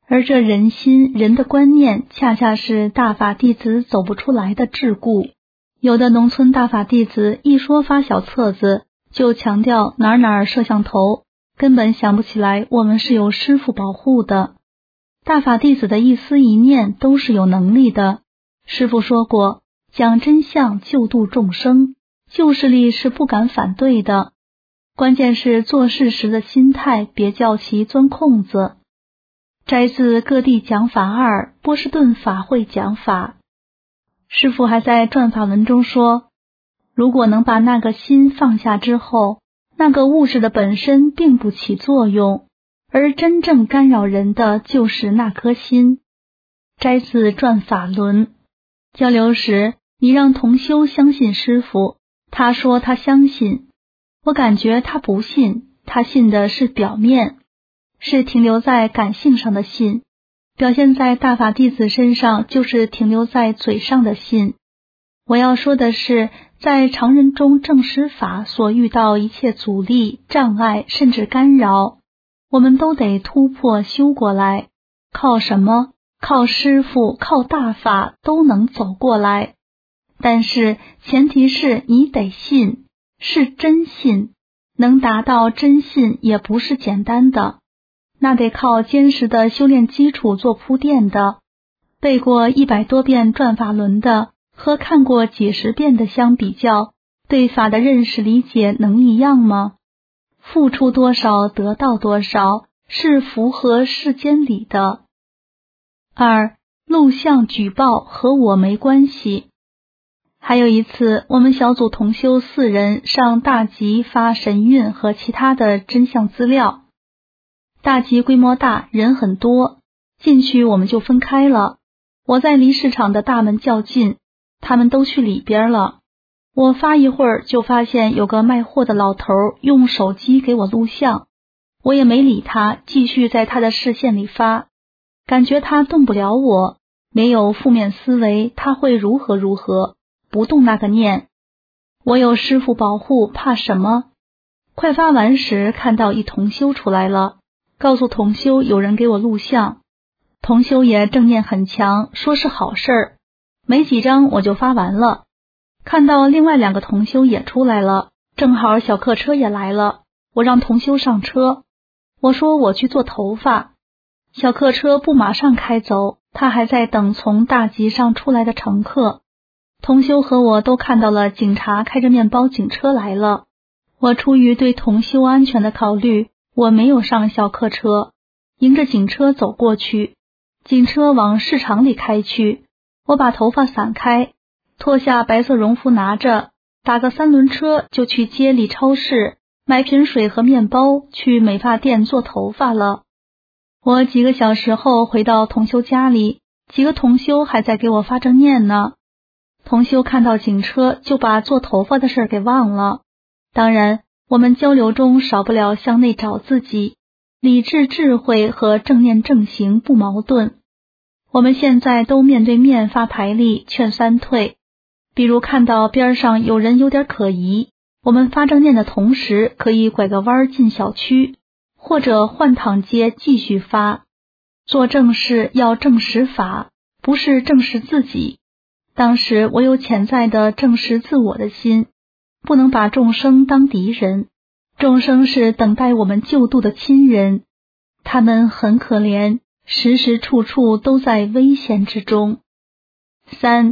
而这人心、人的观念，恰恰是大法弟子走不出来的桎梏。有的农村大法弟子一说发小册子，就强调哪儿摄像头，根本想不起来我们是有师父保护的。大法弟子的一思一念都是有能力的。师父说过，讲真相救度众生，旧势力是不敢反对的。关键是做事时的心态，别叫其钻空子。摘自各地讲法2波士顿法会讲法。师父还在传法文中说，如果能把那个心放下之后，那个物质的本身并不起作用，而真正干扰人的就是那颗心。摘自传法论。交流时，你让同修相信师父，他说他相信，我感觉他不信，他信的是表面，是停留在感性上的信，表现在大法弟子身上就是停留在嘴上的信。我要说的是，在常人中证实法所遇到一切阻力、障碍甚至干扰，我们都得突破修过来。靠什么？靠师父，靠大法都能走过来。但是前提是你得信，是真信。能达到真信也不是简单的，那得靠坚实的修炼基础做铺垫的。背过100多遍转法轮的和看过几十遍的相比较，对法的认识理解能一样吗？付出多少得到多少，是符合世间理的。2. 录像举报和我没关系。还有一次，我们小组同修4人上大集发神韵和其他的真相资料。大集规模大，人很多，进去我们就分开了。我在离市场的大门较近，他们都去里边了。我发一会儿就发现有个卖货的老头用手机给我录像，我也没理他，继续在他的视线里发。感觉他动不了我，没有负面思维，他会如何如何，不动那个念。我有师父保护，怕什么？快发完时，看到一同修出来了，告诉同修有人给我录像。同修也正念很强，说是好事儿。没几张我就发完了。看到另外2个同修也出来了，正好小客车也来了，我让同修上车。我说我去做头发。小客车不马上开走，他还在等从大集上出来的乘客。同修和我都看到了警察开着面包警车来了。我出于对同修安全的考虑，我没有上小客车，迎着警车走过去。警车往市场里开去，我把头发散开，脱下白色绒服拿着，打个3轮车就去街里超市买瓶水和面包，去美发店做头发了。我几个小时后回到同修家里，几个同修还在给我发正念呢。同修看到警车就把做头发的事给忘了。当然，我们交流中少不了向内找自己，理智智慧和正念正行不矛盾。我们现在都面对面发牌力，劝3退。比如看到边上有人有点可疑，我们发正念的同时，可以拐个弯进小区，或者换趟街继续发。做正事要证实法，不是证实自己。当时我有潜在的证实自我的心，不能把众生当敌人，众生是等待我们救度的亲人，他们很可怜，时时处处都在危险之中。3.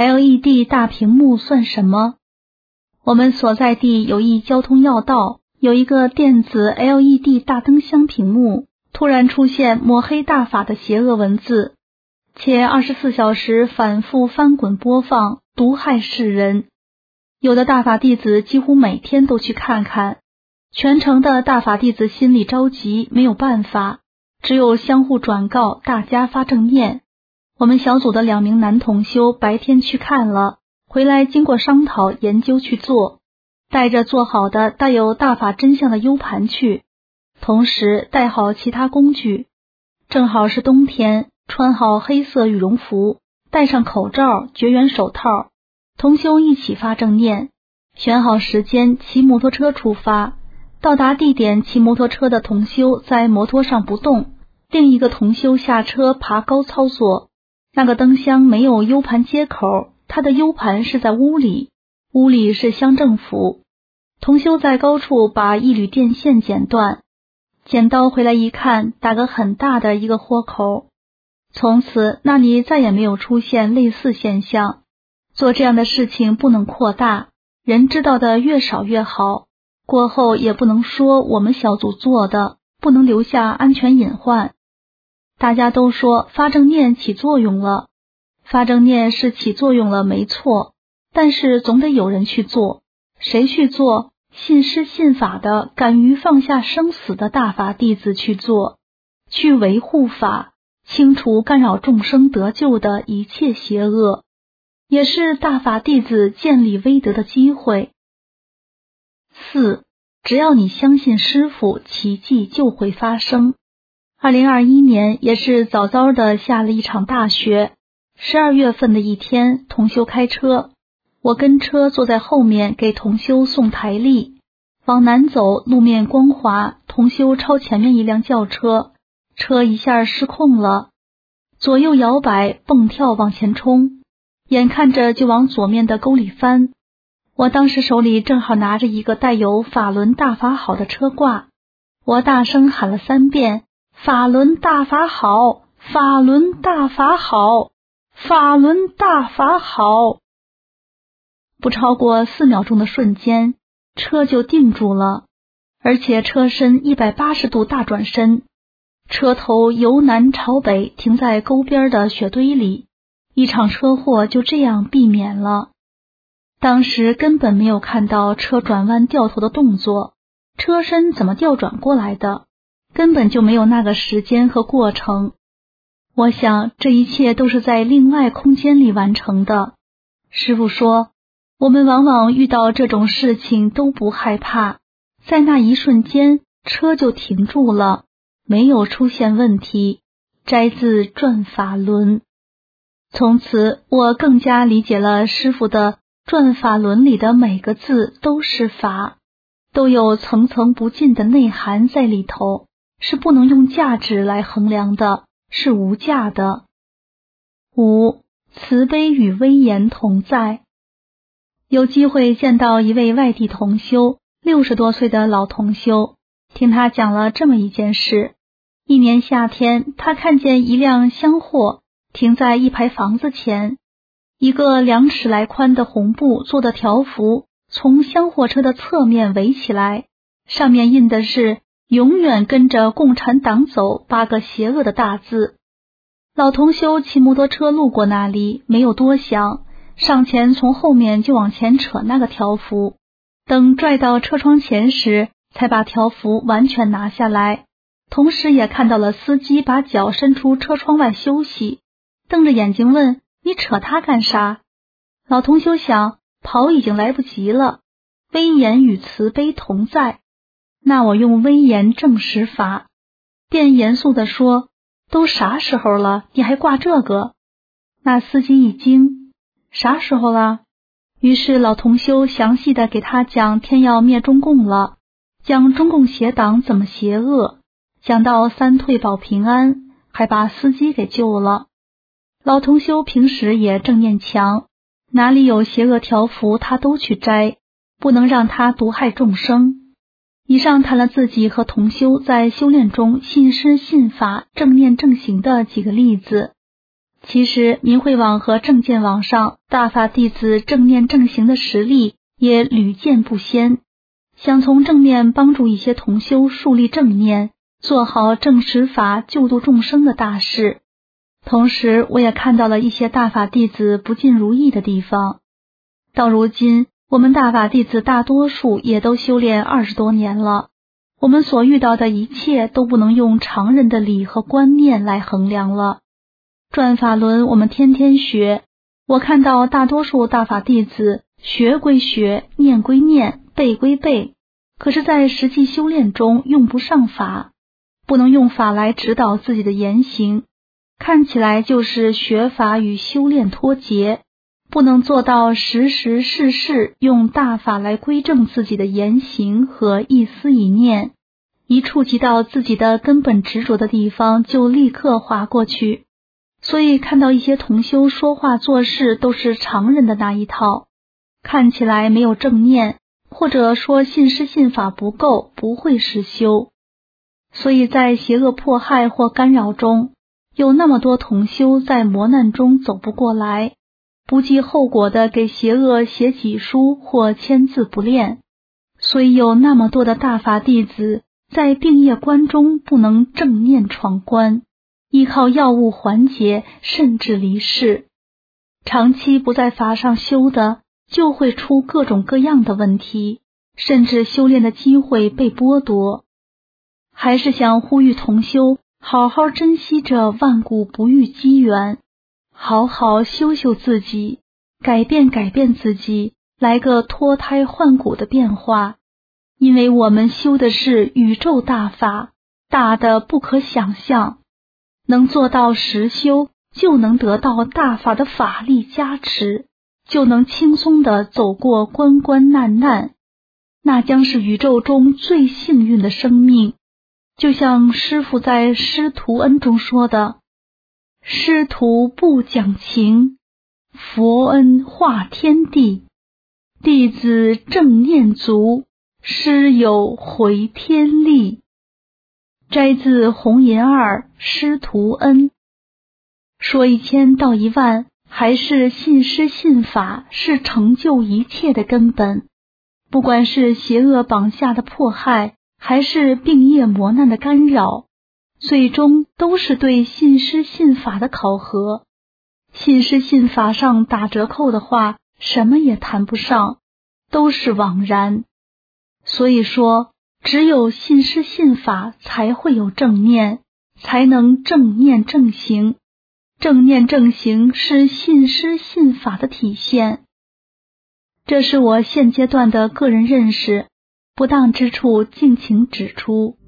LED 大屏幕算什么？我们所在地有一交通要道，有一个电子 LED 大灯箱屏幕，突然出现抹黑大法的邪恶文字，且24小时反复翻滚播放，毒害世人。有的大法弟子几乎每天都去看看，全城的大法弟子心里着急，没有办法，只有相互转告，大家发正念。我们小组的2名男同修白天去看了，回来经过商讨研究去做，带着做好的带有大法真相的 U 盘去，同时带好其他工具。正好是冬天，穿好黑色羽绒服，戴上口罩，绝缘手套，同修一起发正念。选好时间，骑摩托车出发。到达地点，骑摩托车的同修在摩托上不动， 另一个同修下车爬高操作，那个灯箱没有 U 盘接口，他的 U 盘是在屋里，屋里是乡政府。同修在高处把一缕电线剪断，剪刀回来一看，打个很大的一个豁口。从此那里再也没有出现类似现象。做这样的事情不能扩大，人知道的越少越好，过后也不能说我们小组做的，不能留下安全隐患。大家都说发正念起作用了，发正念是起作用了没错，但是总得有人去做。谁去做？信师信法的，敢于放下生死的大法弟子去做，去维护法，清除干扰众生得救的一切邪恶，也是大法弟子建立威德的机会。4. 只要你相信师父，奇迹就会发生。2021年也是早早的下了一场大雪。12月份的一天，同修开车，我跟车坐在后面给同修送台历。往南走，路面光滑，同修超前面一辆轿车，车一下失控了，左右摇摆蹦跳往前冲，眼看着就往左面的沟里翻。我当时手里正好拿着一个带有法轮大法好的车挂，我大声喊了3遍，法轮大法好，法轮大法好，法轮大法好。不超过4秒钟的瞬间，车就定住了，而且车身180度大转身，车头由南朝北停在沟边的雪堆里，一场车祸就这样避免了。当时根本没有看到车转弯掉头的动作，车身怎么调转过来的，根本就没有那个时间和过程。我想这一切都是在另外空间里完成的。师父说，我们往往遇到这种事情都不害怕，在那一瞬间车就停住了，没有出现问题。摘自《转法轮》。从此我更加理解了师父的《转法轮》里的每个字都是法，都有层层不尽的内涵在里头，是不能用价值来衡量的，是无价的。5. 慈悲与威严同在。有机会见到一位外地同修，60多岁的老同修，听他讲了这么一件事。一年夏天，他看见一辆厢货停在一排房子前，一个2尺来宽的红布做的条幅从厢货车的侧面围起来，上面印的是永远跟着共产党走8个邪恶的大字。老同修骑摩托车路过那里，没有多想，上前从后面就往前扯那个条幅，等拽到车窗前时，才把条幅完全拿下来，同时也看到了司机把脚伸出车窗外休息，瞪着眼睛问，你扯他干啥？老同修想，跑已经来不及了，威严与慈悲同在，那我用威严证实法。便严肃地说，都啥时候了，你还挂这个？那司机一惊，啥时候了？于是老同修详细的给他讲天要灭中共了，讲中共邪党怎么邪恶，讲到3退保平安，还把司机给救了。老同修平时也正念强，哪里有邪恶条幅他都去摘，不能让他毒害众生。以上谈了自己和同修在修炼中信师信法正念正行的几个例子。其实明慧网和正见网上大法弟子正念正行的实例也屡见不鲜，想从正面帮助一些同修树立正念，做好正实法救度众生的大事。同时我也看到了一些大法弟子不尽如意的地方。到如今我们大法弟子大多数也都修炼20多年了，我们所遇到的一切都不能用常人的理和观念来衡量了。转法轮我们天天学，我看到大多数大法弟子学归学，念归念，背归背，可是在实际修炼中用不上法，不能用法来指导自己的言行，看起来就是学法与修炼脱节，不能做到时时事事用大法来规正自己的言行和一思一念， 一触及到自己的根本执着的地方，就立刻划过去。所以看到一些同修说话做事都是常人的那一套，看起来没有正念，或者说信施信法不够，不会实修。所以在邪恶迫害或干扰中，有那么多同修在磨难中走不过来，不计后果的给邪恶写己书或签字不练，所以有那么多的大法弟子在病业关中不能正念闯关，依靠药物缓解，甚至离世。长期不在法上修的，就会出各种各样的问题，甚至修炼的机会被剥夺。还是想呼吁同修好好珍惜这万古不遇机缘，好好修修自己，改变自己，来个脱胎换骨的变化。因为我们修的是宇宙大法，大的不可想象，能做到实修，就能得到大法的法力加持，就能轻松地走过关关难难，那将是宇宙中最幸运的生命。就像师父在师徒恩中说的，师徒不讲情，佛恩化天地，弟子正念足，师有回天力。摘自红银二师徒恩。说1000到10000，还是信施信法是成就一切的根本。不管是邪恶绑架的迫害，还是病业磨难的干扰，最终都是对信施信法的考核。信施信法上打折扣的话，什么也谈不上，都是枉然。所以说，只有信施信法才会有正念，才能正念正行。正念正行是信施信法的体现。这是我现阶段的个人认识，不当之处敬请指出。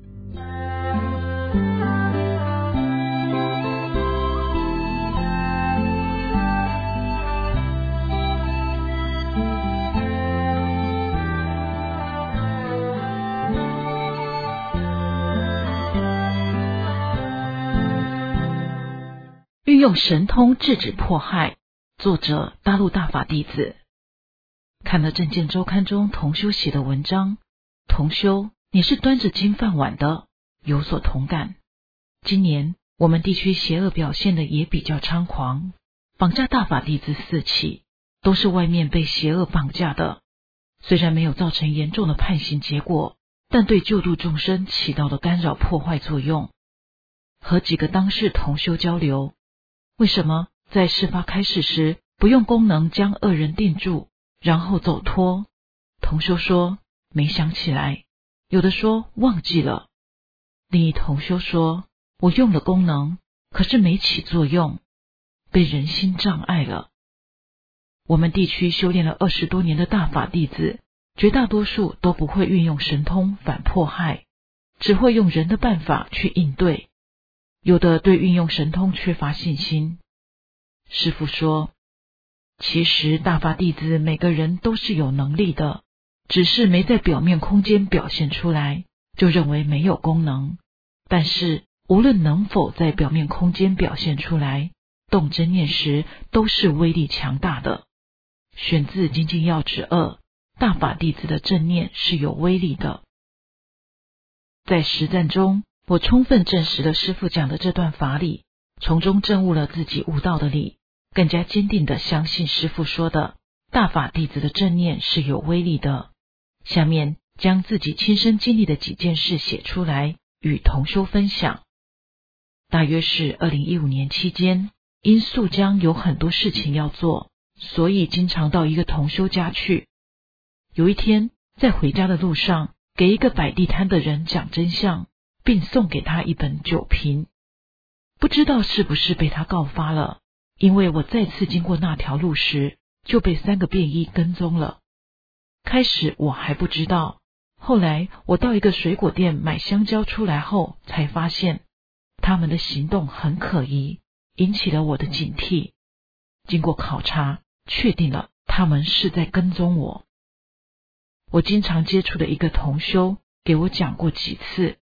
运用神通制止迫害，作者大陆大法弟子。看了正见周刊中同修写的文章，同修，你是端着金饭碗的，有所同感。今年我们地区邪恶表现的也比较猖狂，绑架大法弟子4起，都是外面被邪恶绑架的。虽然没有造成严重的判刑结果，但对救度众生起到了干扰破坏作用。和几个当事同修交流，为什么在事发开始时不用功能将恶人定住，然后走脱？同修说没想起来，有的说忘记了。另一同修说，我用了功能，可是没起作用，被人心障碍了。我们地区修炼了20多年的大法弟子，绝大多数都不会运用神通反迫害，只会用人的办法去应对。有的对运用神通缺乏信心。师父说，其实大法弟子每个人都是有能力的，只是没在表面空间表现出来，就认为没有功能。但是无论能否在表面空间表现出来，动真念时都是威力强大的。选自精进要旨2，大法弟子的正念是有威力的。在实战中，我充分证实了师父讲的这段法理，从中证悟了自己悟道的理，更加坚定地相信师父说的大法弟子的正念是有威力的。下面将自己亲身经历的几件事写出来，与同修分享。大约是2015年期间，因宿江有很多事情要做，所以经常到一个同修家去。有一天在回家的路上，给一个摆地摊的人讲真相，并送给他一本酒瓶。不知道是不是被他告发了，因为我再次经过那条路时，就被3个便衣跟踪了。开始我还不知道，后来我到一个水果店买香蕉出来后，才发现他们的行动很可疑，引起了我的警惕。经过考察，确定了他们是在跟踪我。我经常接触的一个同修给我讲过几次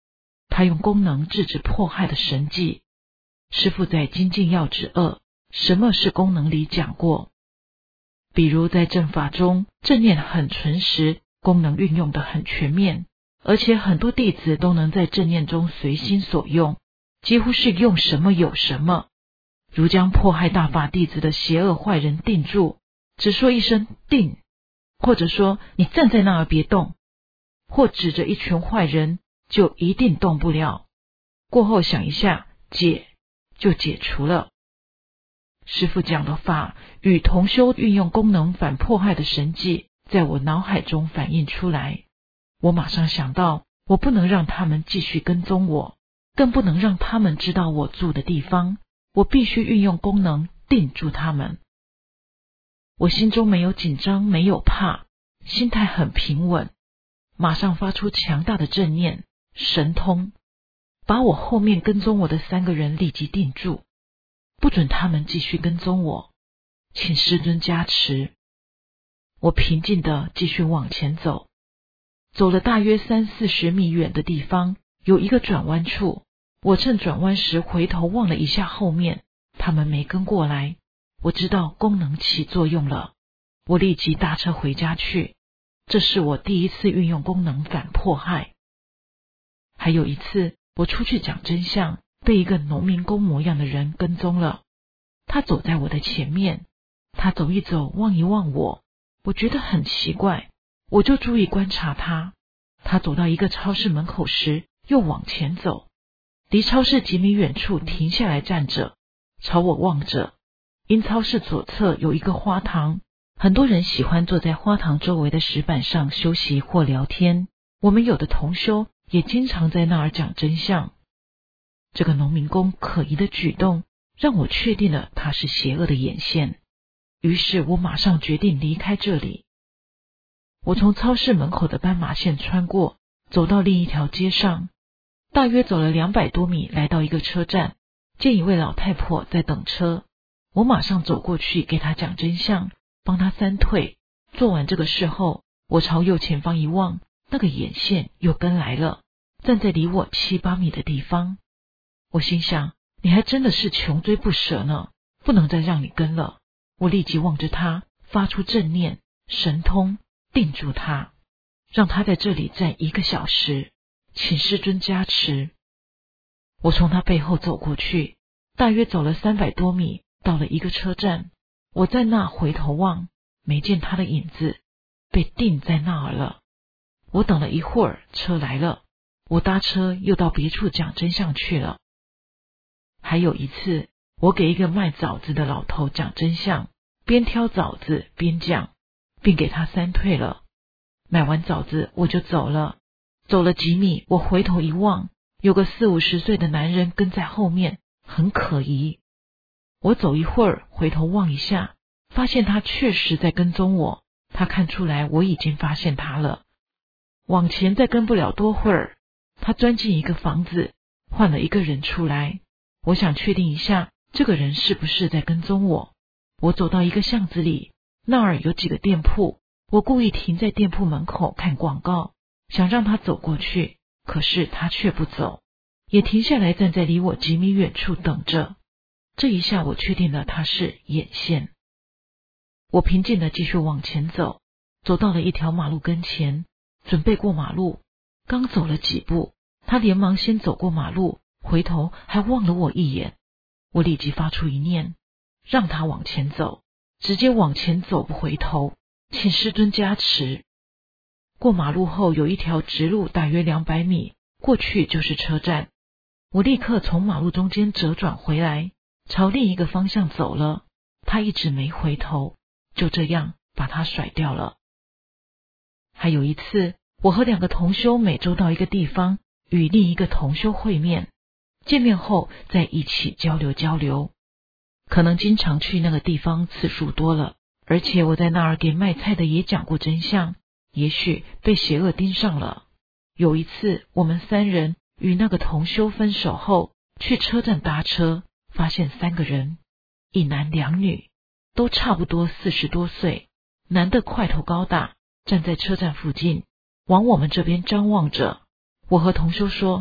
他用功能制止迫害的神迹。师父在精进要旨2什么是功能里讲过，比如在正法中，正念很纯实，功能运用得很全面，而且很多弟子都能在正念中随心所用，几乎是用什么有什么。如将迫害大法弟子的邪恶坏人定住，只说一声定，或者说你站在那儿别动，或指着一群坏人就一定动不了，过后想一下解就解除了。师父讲的法与同修运用功能反迫害的神迹在我脑海中反映出来，我马上想到，我不能让他们继续跟踪我，更不能让他们知道我住的地方，我必须运用功能定住他们。我心中没有紧张，没有怕，心态很平稳，马上发出强大的正念神通，把我后面跟踪我的3个人立即定住，不准他们继续跟踪我，请师尊加持。我平静地继续往前走，走了大约30-40米远的地方，有一个转弯处，我趁转弯时回头望了一下后面，他们没跟过来，我知道功能起作用了，我立即搭车回家去。这是我第一次运用功能反迫害。还有一次，我出去讲真相，被一个农民工模样的人跟踪了。他走在我的前面，他走一走，望一望我，我觉得很奇怪，我就注意观察他。他走到一个超市门口时，又往前走，离超市几米远处停下来站着，朝我望着。因超市左侧有一个花堂，很多人喜欢坐在花堂周围的石板上休息或聊天，我们有的同修也经常在那儿讲真相。这个农民工可疑的举动让我确定了他是邪恶的眼线，于是我马上决定离开这里。我从超市门口的斑马线穿过，走到另一条街上，大约走了200多米，来到一个车站，见一位老太婆在等车，我马上走过去给她讲真相，帮她3退。做完这个事后，我朝右前方一望，那个眼线又跟来了，站在离我7-8米的地方。我心想，你还真的是穷追不舍呢，不能再让你跟了。我立即望着他，发出正念神通，定住他，让他在这里站1个小时，请师尊加持。我从他背后走过去，大约走了300多米，到了一个车站，我在那回头望，没见他的影子，被定在那儿了。我等了一会儿，车来了，我搭车又到别处讲真相去了。还有一次，我给一个卖枣子的老头讲真相，边挑枣子边讲，并给他3退了。买完枣子我就走了，走了几米，我回头一望，有个40-50岁的男人跟在后面，很可疑。我走一会儿，回头望一下，发现他确实在跟踪我，他看出来我已经发现他了。往前再跟不了多会儿，他钻进一个房子，换了一个人出来。我想确定一下这个人是不是在跟踪我。我走到一个巷子里，那儿有几个店铺，我故意停在店铺门口看广告，想让他走过去，可是他却不走，也停下来站在离我几米远处等着。这一下我确定了他是眼线。我平静地继续往前走，走到了一条马路跟前，准备过马路，刚走了几步，他连忙先走过马路，回头还望了我一眼。我立即发出一念，让他往前走，直接往前走不回头，请师尊加持。过马路后有一条直路，大约200米，过去就是车站。我立刻从马路中间折转回来，朝另一个方向走了。他一直没回头，就这样把他甩掉了。还有一次，我和2个同修每周到一个地方与另一个同修会面，见面后再一起交流。可能经常去那个地方次数多了，而且我在那儿给卖菜的也讲过真相，也许被邪恶盯上了。有一次我们3人与那个同修分手后，去车站搭车，发现3个人，1男2女，都差不多40多岁，男的块头高大，站在车站附近，往我们这边张望着。我和同修说，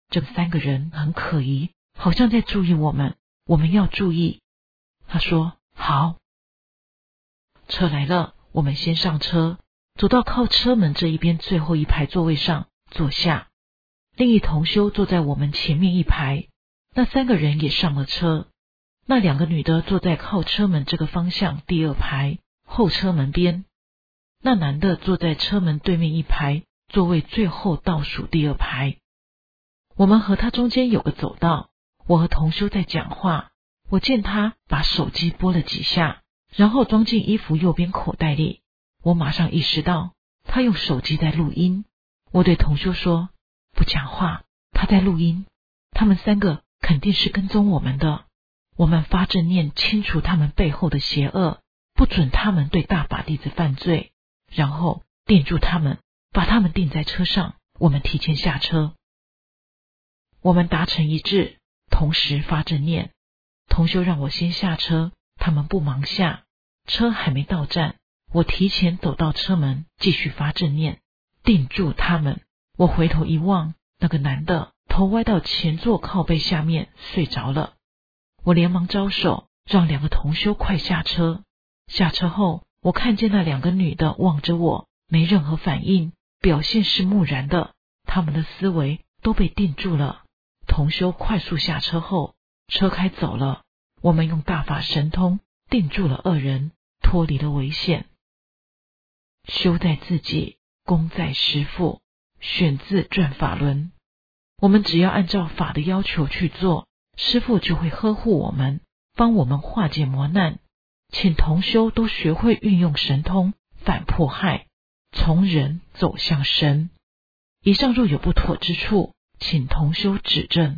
这3个人很可疑，好像在注意我们，我们要注意。他说好。车来了，我们先上车，走到靠车门这一边最后一排座位上坐下。另一同修坐在我们前面一排，那3个人也上了车。那2个女的坐在靠车门这个方向第2排后车门边，那男的坐在车门对面一排座位最后倒数第2排。我们和他中间有个走道，我和同修在讲话，我见他把手机拨了几下，然后装进衣服右边口袋里。我马上意识到他用手机在录音。我对同修说，不讲话，他在录音，他们3个肯定是跟踪我们的。我们发正念清除他们背后的邪恶，不准他们对大法弟子犯罪，然后定住他们，把他们定在车上，我们提前下车。我们达成一致，同时发正念。同修让我先下车，他们不忙下，车还没到站，我提前走到车门继续发正念，定住他们。我回头一望，那个男的头歪到前座靠背下面睡着了。我连忙招手让2个同修快下车。下车后，我看见那2个女的望着我，没任何反应，表现是木然的，他们的思维都被定住了。同修快速下车后，车开走了，我们用大法神通定住了2人，脱离了危险。修在自己，功在师父，选自转法轮。我们只要按照法的要求去做，师父就会呵护我们，帮我们化解磨难。请同修都学会运用神通，反迫害，从人走向神。以上若有不妥之处，请同修指正。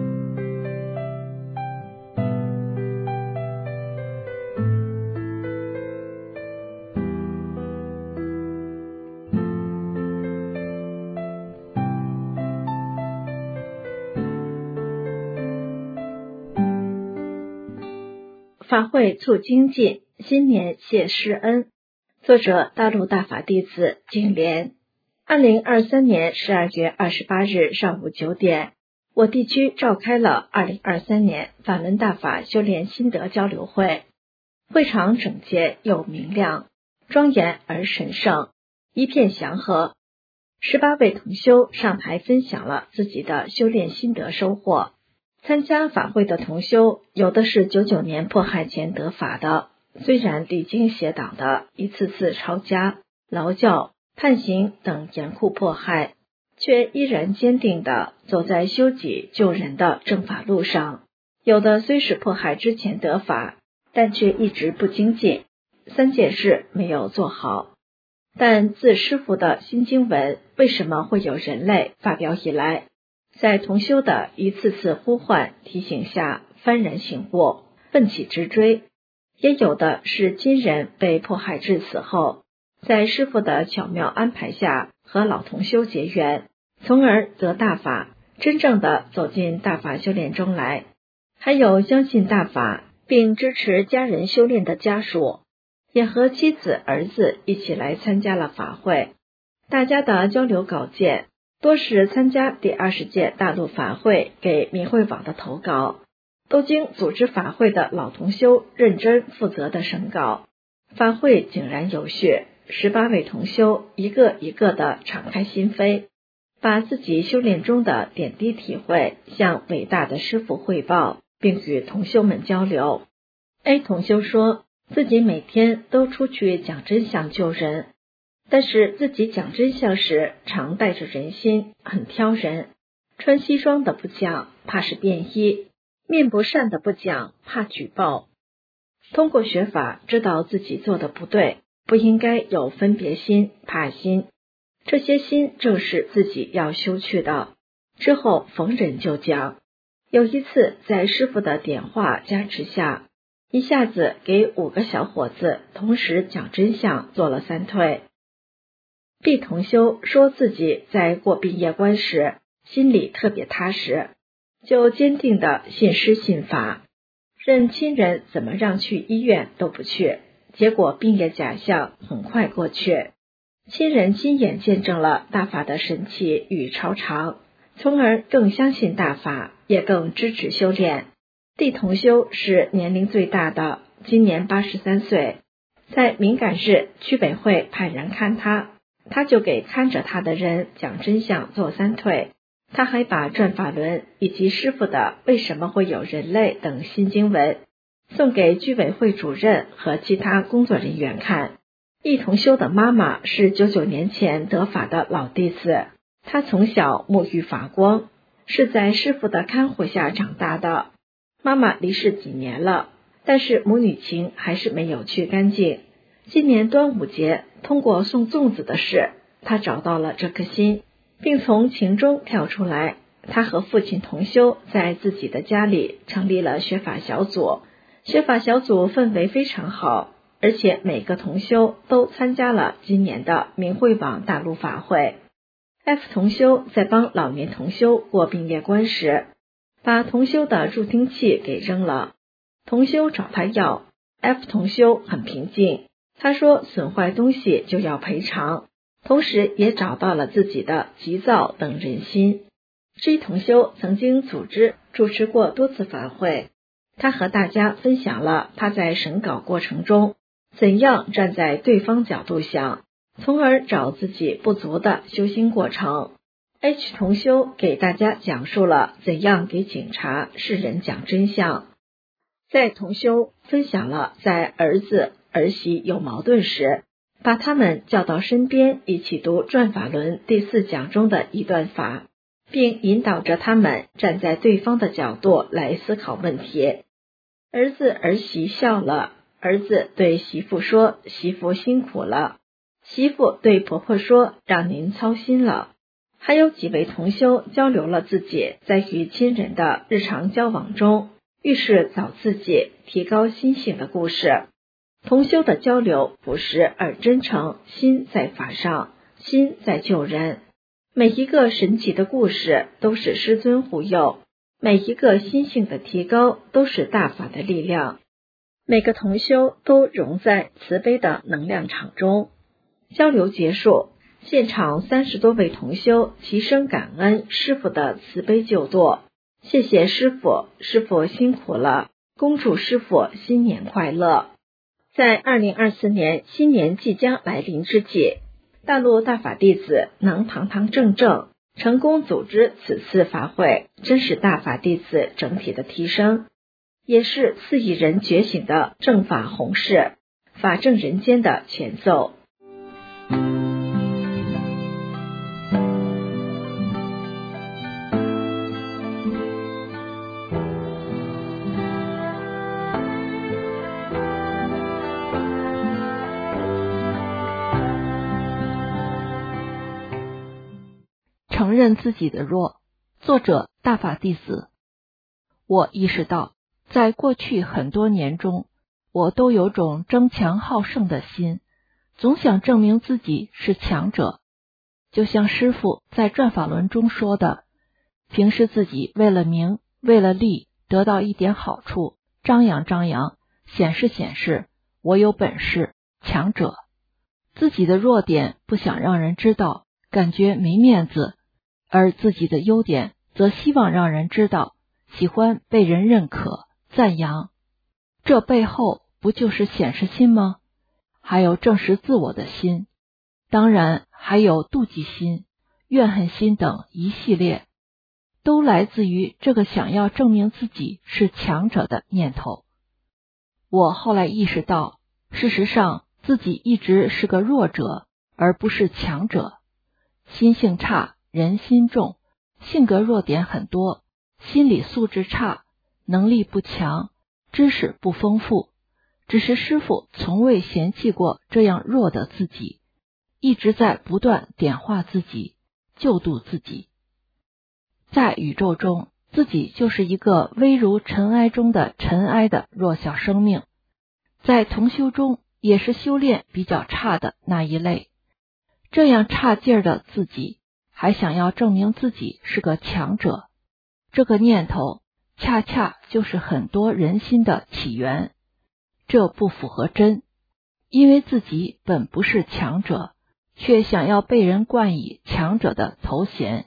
法会促精进，新年谢师恩。作者大陆大法弟子景莲。2023年12月28日上午9点，我地区召开了2023年法轮大法修炼心得交流会。会场整洁又明亮，庄严而神圣，一片祥和。18位同修上台分享了自己的修炼心得收获。参加法会的同修，有的是99年迫害前得法的，虽然历经邪党的一次次抄家、劳教、判刑等严酷迫害，却依然坚定地走在修己救人的正法路上。有的虽是迫害之前得法，但却一直不精进，3件事没有做好。但自师父的心经文为什么会有人类发表以来，在同修的一次次呼唤提醒下幡然醒悟，奋起直追。也有的是亲人被迫害致死后，在师父的巧妙安排下和老同修结缘，从而得大法，真正的走进大法修炼中来。还有相信大法并支持家人修炼的家属，也和妻子儿子一起来参加了法会。大家的交流稿件多是参加第20届大陆法会给明慧网的投稿，都经组织法会的老同修认真负责的审稿。法会井然有序，18位同修一个一个的敞开心扉，把自己修炼中的点滴体会向伟大的师父汇报，并与同修们交流。A 同修说，自己每天都出去讲真相救人，但是自己讲真相时常带着人心，很挑人。穿西装的不讲，怕是便衣；面不善的不讲，怕举报。通过学法，知道自己做的不对，不应该有分别心、怕心，这些心正是自己要修去的。之后逢人就讲。有一次在师父的点化加持下，一下子给5个小伙子同时讲真相做了3退。B 同修说自己在过毕业关时心里特别踏实，就坚定的信师信法，任亲人怎么让去医院都不去，结果毕业假象很快过去。亲人亲眼见证了大法的神奇与超常， 从而更相信大法，也更支持修炼。地同修是年龄最大的，今年83岁。在敏感日，居委会派人看他，他就给看着他的人讲真相做3退。他还把转法轮以及师父的为什么会有人类等新经文送给居委会主任和其他工作人员看。易同修的妈妈是99年前得法的老弟子，她从小沐浴法光，是在师父的看护下长大的。妈妈离世几年了，但是母女情还是没有去干净。今年端午节，通过送粽子的事，她找到了这颗心，并从情中跳出来。他和父亲同修在自己的家里成立了学法小组，学法小组氛围非常好，而且每个同修都参加了今年的明慧网大陆法会。F 同修在帮老年同修过病业关时，把同修的助听器给扔了，同修找他要， F 同修很平静，他说损坏东西就要赔偿，同时也找到了自己的急躁等人心。G 同修曾经组织主持过多次法会，他和大家分享了他在审稿过程中怎样站在对方角度想，从而找自己不足的修心过程。H 同修给大家讲述了怎样给警察世人讲真相。在同修分享了在儿子儿媳有矛盾时，把他们叫到身边一起读转法轮第4讲中的一段法，并引导着他们站在对方的角度来思考问题。儿子儿媳笑了，儿子对媳妇说媳妇辛苦了，媳妇对婆婆说让您操心了。还有几位同修交流了自己在与亲人的日常交往中遇事找自己提高心性的故事。同修的交流朴实而真诚，心在法上，心在救人。每一个神奇的故事都是师尊护佑，每一个心性的提高都是大法的力量。每个同修都融在慈悲的能量场中。交流结束，现场30多位同修齐声感恩师父的慈悲救度，谢谢师父，师父辛苦了，恭祝师父新年快乐。在2024年新年即将来临之际，大陆大法弟子能堂堂正正成功组织此次法会，真是大法弟子整体的提升，也是4亿人觉醒的正法弘誓，法正人间的前奏。 承认自己的弱。作者大法弟子。我意识到，在过去很多年中，我都有种争强好胜的心，总想证明自己是强者。就像师父在转法轮中说的，平时自己为了名为了利得到一点好处，张扬张扬，显示显示我有本事，强者。自己的弱点不想让人知道，感觉没面子，而自己的优点则希望让人知道，喜欢被人认可赞扬。这背后不就是显示心吗？还有证实自我的心，当然还有妒忌心、怨恨心等一系列，都来自于这个想要证明自己是强者的念头。我后来意识到，事实上自己一直是个弱者，而不是强者。心性差，人心重，性格弱点很多，心理素质差，能力不强，知识不丰富。只是师父从未嫌弃过这样弱的自己，一直在不断点化自己，救度自己。在宇宙中，自己就是一个微如尘埃中的尘埃的弱小生命，在同修中也是修炼比较差的那一类。这样差劲儿的自己，还想要证明自己是个强者，这个念头恰恰就是很多人心的起源。这不符合真，因为自己本不是强者，却想要被人冠以强者的头衔，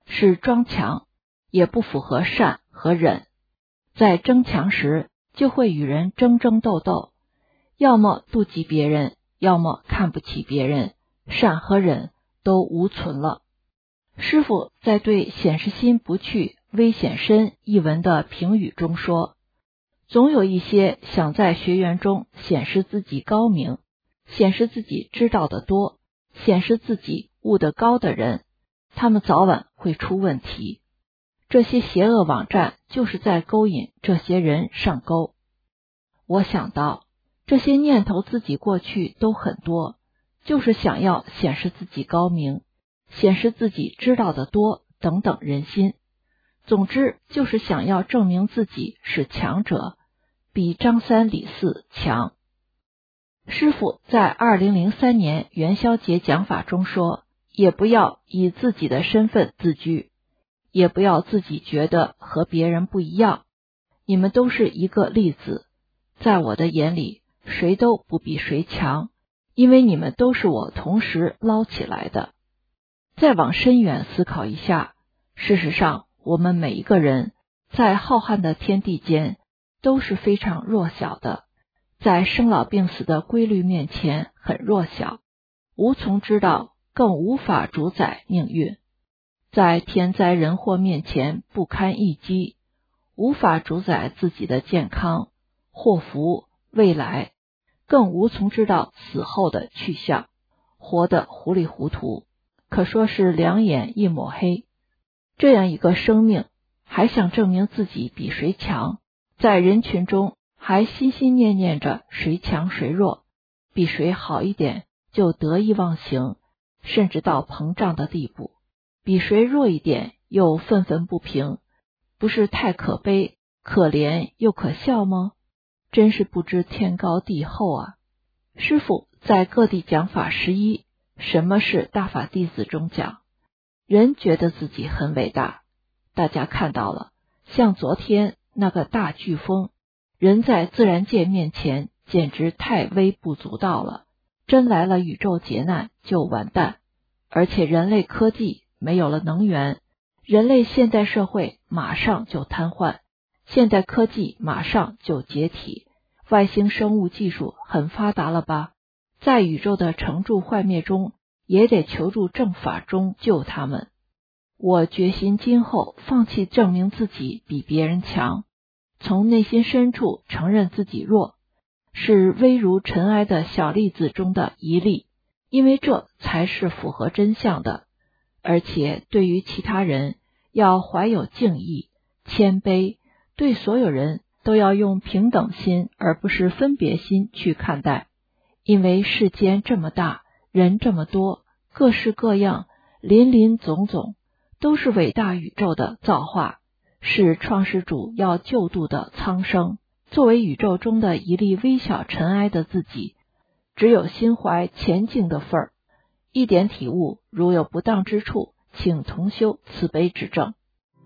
是装强，也不符合善和忍。在争强时，就会与人争争斗斗，要么妒忌别人，要么看不起别人，善和忍都无存了。师父在对显示心不去危险深一文的评语中说，总有一些想在学员中显示自己高明，显示自己知道得多，显示自己悟得高的人，他们早晚会出问题。这些邪恶网站就是在勾引这些人上钩。我想到，这些念头自己过去都很多，就是想要显示自己高明，显示自己知道得多等等人心。总之就是想要证明自己是强者，比张三李四强。师父在2003年元宵节讲法中说，也不要以自己的身份自居，也不要自己觉得和别人不一样，你们都是一个粒子，在我的眼里谁都不比谁强，因为你们都是我同时捞起来的。再往深远思考一下，事实上我们每一个人在浩瀚的天地间都是非常弱小的，在生老病死的规律面前很弱小，无从知道，更无法主宰命运。在天灾人祸面前不堪一击，无法主宰自己的健康、祸福、未来，更无从知道死后的去向，活得糊里糊涂，可说是两眼一抹黑。这样一个生命，还想证明自己比谁强，在人群中还心心念念着谁强谁弱，比谁好一点就得意忘形，甚至到膨胀的地步，比谁弱一点又愤愤不平，不是太可悲、可怜又可笑吗？真是不知天高地厚啊！师父在各地讲法11什么是大法弟子中讲，人觉得自己很伟大，大家看到了，像昨天那个大飓风，人在自然界面前简直太微不足道了，真来了宇宙劫难就完蛋。而且人类科技没有了能源，人类现代社会马上就瘫痪，现代科技马上就解体，外星生物技术很发达了吧？在宇宙的成住坏灭中，也得求助正法中救他们。我决心今后放弃证明自己比别人强，从内心深处承认自己弱，是微如尘埃的小粒子中的一粒，因为这才是符合真相的。而且对于其他人要怀有敬意、谦卑，对所有人都要用平等心而不是分别心去看待。因为世间这么大，人这么多，各式各样，林林总总，都是伟大宇宙的造化，是创世主要救度的苍生。作为宇宙中的一粒微小尘埃的自己，只有心怀前进的份儿。一点体悟，如有不当之处，请同修慈悲指正。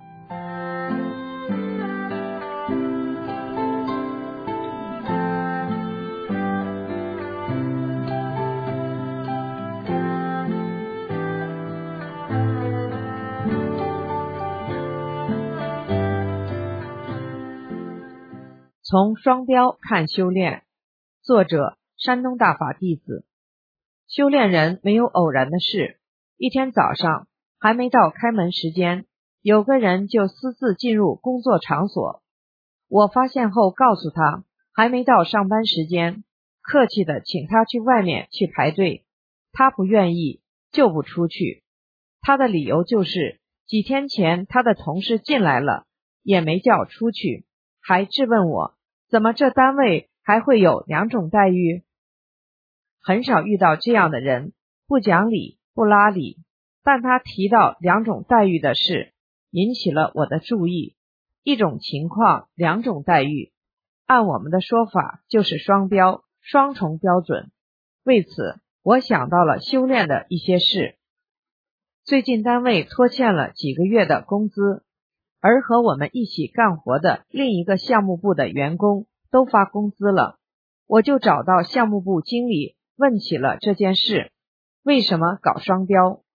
从双标看修炼，作者山东大法弟子。修炼人没有偶然的事。一天早上，还没到开门时间，有个人就私自进入工作场所。我发现后告诉他，还没到上班时间，客气的请他去外面去排队。他不愿意，就不出去。他的理由就是几天前他的同事进来了，也没叫出去，还质问我，怎么这单位还会有两种待遇？很少遇到这样的人，不讲理不拉理，但他提到两种待遇的事，引起了我的注意。一种情况，两种待遇，按我们的说法就是双标，双重标准。为此，我想到了修炼的一些事。最近单位拖欠了几个月的工资，而和我们一起干活的另一个项目部的员工都发工资了，我就找到项目部经理问起了这件事，为什么搞双标？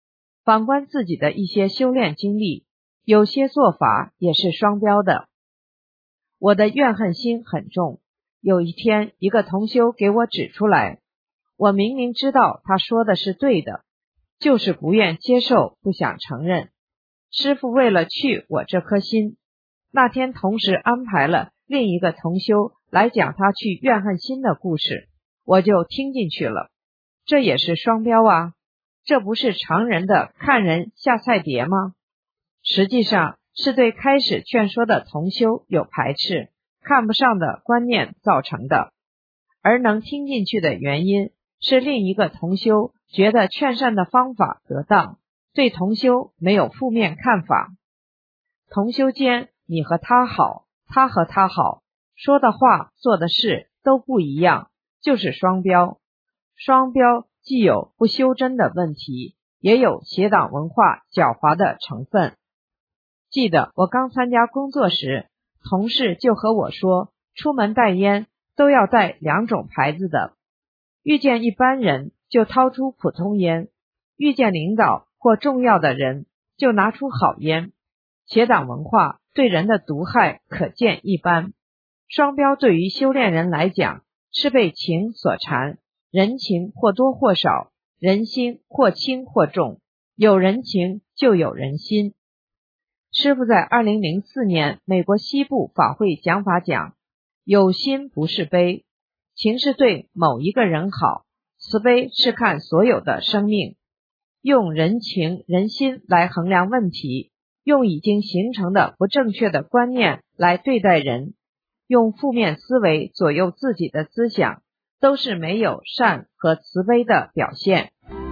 反观自己的一些修炼经历，有些做法也是双标的。我的怨恨心很重，有一天一个同修给我指出来，我明明知道他说的是对的，就是不愿接受，不想承认。师父为了去我这颗心，那天同时安排了另一个同修来讲他去怨恨心的故事，我就听进去了。这也是双标啊，这不是常人的看人下菜碟吗？实际上是对开始劝说的同修有排斥、看不上的观念造成的，而能听进去的原因是另一个同修觉得劝善的方法得当，对同修没有负面看法。同修间你和他好，他和他好，说的话做的事都不一样，就是双标。双标既有不修真的问题，也有邪党文化狡猾的成分。记得我刚参加工作时，同事就和我说，出门带烟都要带2种牌子的，遇见一般人就掏出普通烟，遇见领导或重要的人就拿出好烟。邪党文化对人的毒害可见一斑。双标对于修炼人来讲，是被情所缠，人情或多或少，人心或轻或重，有人情就有人心。师父在2004年美国西部法会讲法讲，有心不是悲，情是对某一个人好，慈悲是看所有的生命。用人情人心来衡量问题，用已经形成的不正确的观念来对待人，用负面思维左右自己的思想，都是没有善和慈悲的表现。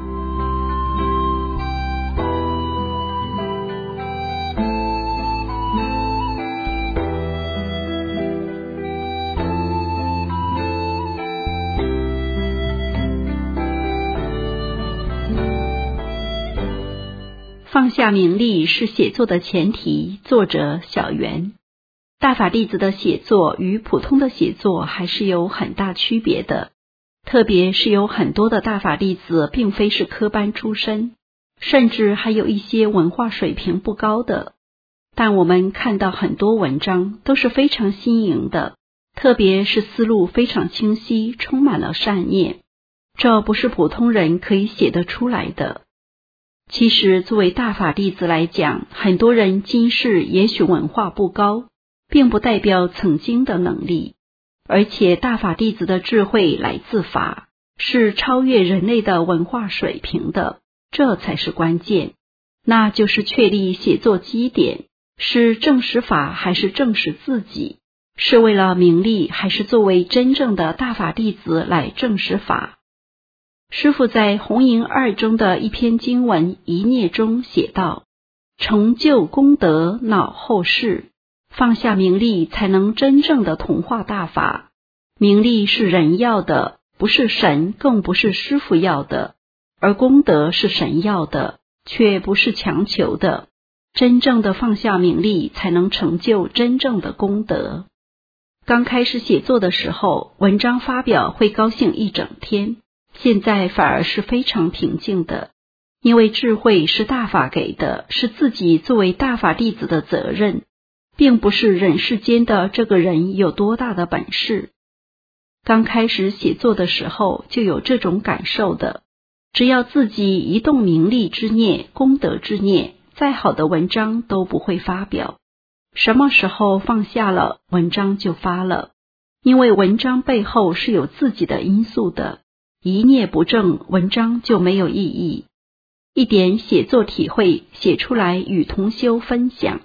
放下名利是写作的前提。作者小圆。大法弟子的写作与普通的写作还是有很大区别的，特别是有很多的大法弟子并非是科班出身，甚至还有一些文化水平不高的，但我们看到很多文章都是非常新颖的，特别是思路非常清晰，充满了善念，这不是普通人可以写得出来的。其实作为大法弟子来讲，很多人今世也许文化不高，并不代表曾经的能力，而且大法弟子的智慧来自法，是超越人类的文化水平的，这才是关键。那就是确立写作基点，是证实法还是证实自己，是为了名利还是作为真正的大法弟子来证实法。师父在红银二中的一篇经文一念中写道，成就功德恼后世，放下名利才能真正的同化大法。名利是人要的，不是神，更不是师父要的，而功德是神要的，却不是强求的。真正的放下名利才能成就真正的功德。刚开始写作的时候，文章发表会高兴一整天，现在反而是非常平静的，因为智慧是大法给的，是自己作为大法弟子的责任，并不是人世间的这个人有多大的本事。刚开始写作的时候就有这种感受的，只要自己一动名利之念、功德之念，再好的文章都不会发表。什么时候放下了，文章就发了，因为文章背后是有自己的因素的，一念不正，文章就没有意义。一点写作体会写出来与同修分享。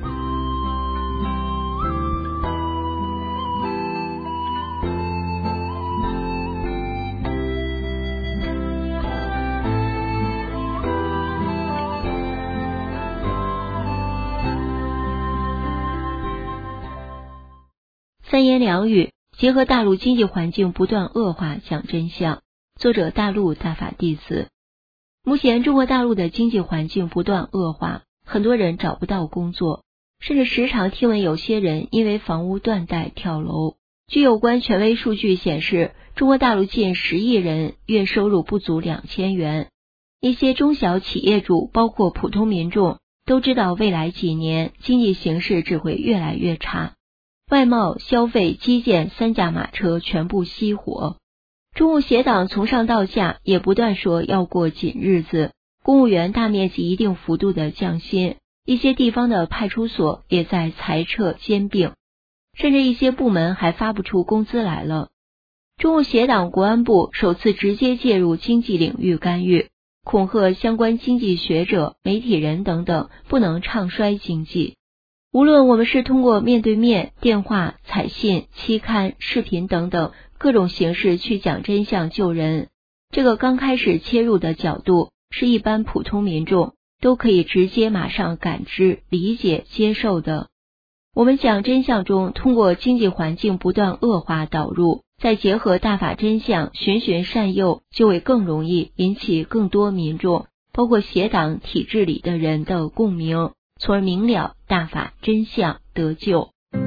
三言两语结合大陆经济环境不断恶化讲真相。作者大陆大法弟子。目前中国大陆的经济环境不断恶化，很多人找不到工作，甚至时常听闻有些人因为房屋断贷跳楼。据有关权威数据显示，中国大陆近10亿人月收入不足2000元， 一些中小企业主，包括普通民众，都知道未来几年经济形势只会越来越差，外贸、消费、基建三驾马车全部熄火。中务协党从上到下也不断说要过紧日子，公务员大面积一定幅度的降薪，一些地方的派出所也在裁撤兼并，甚至一些部门还发不出工资来了。中务协党国安部首次直接介入经济领域干预，恐吓相关经济学者、媒体人等等不能唱衰经济。无论我们是通过面对面、电话、彩信、期刊、视频等等各种形式去讲真相救人，这个刚开始切入的角度是一般普通民众都可以直接马上感知、理解、接受的。我们讲真相中，通过经济环境不断恶化导入，再结合大法真相循循善诱，就会更容易引起更多民众，包括协党体制里的人的共鸣，从而明了大法真相，得救。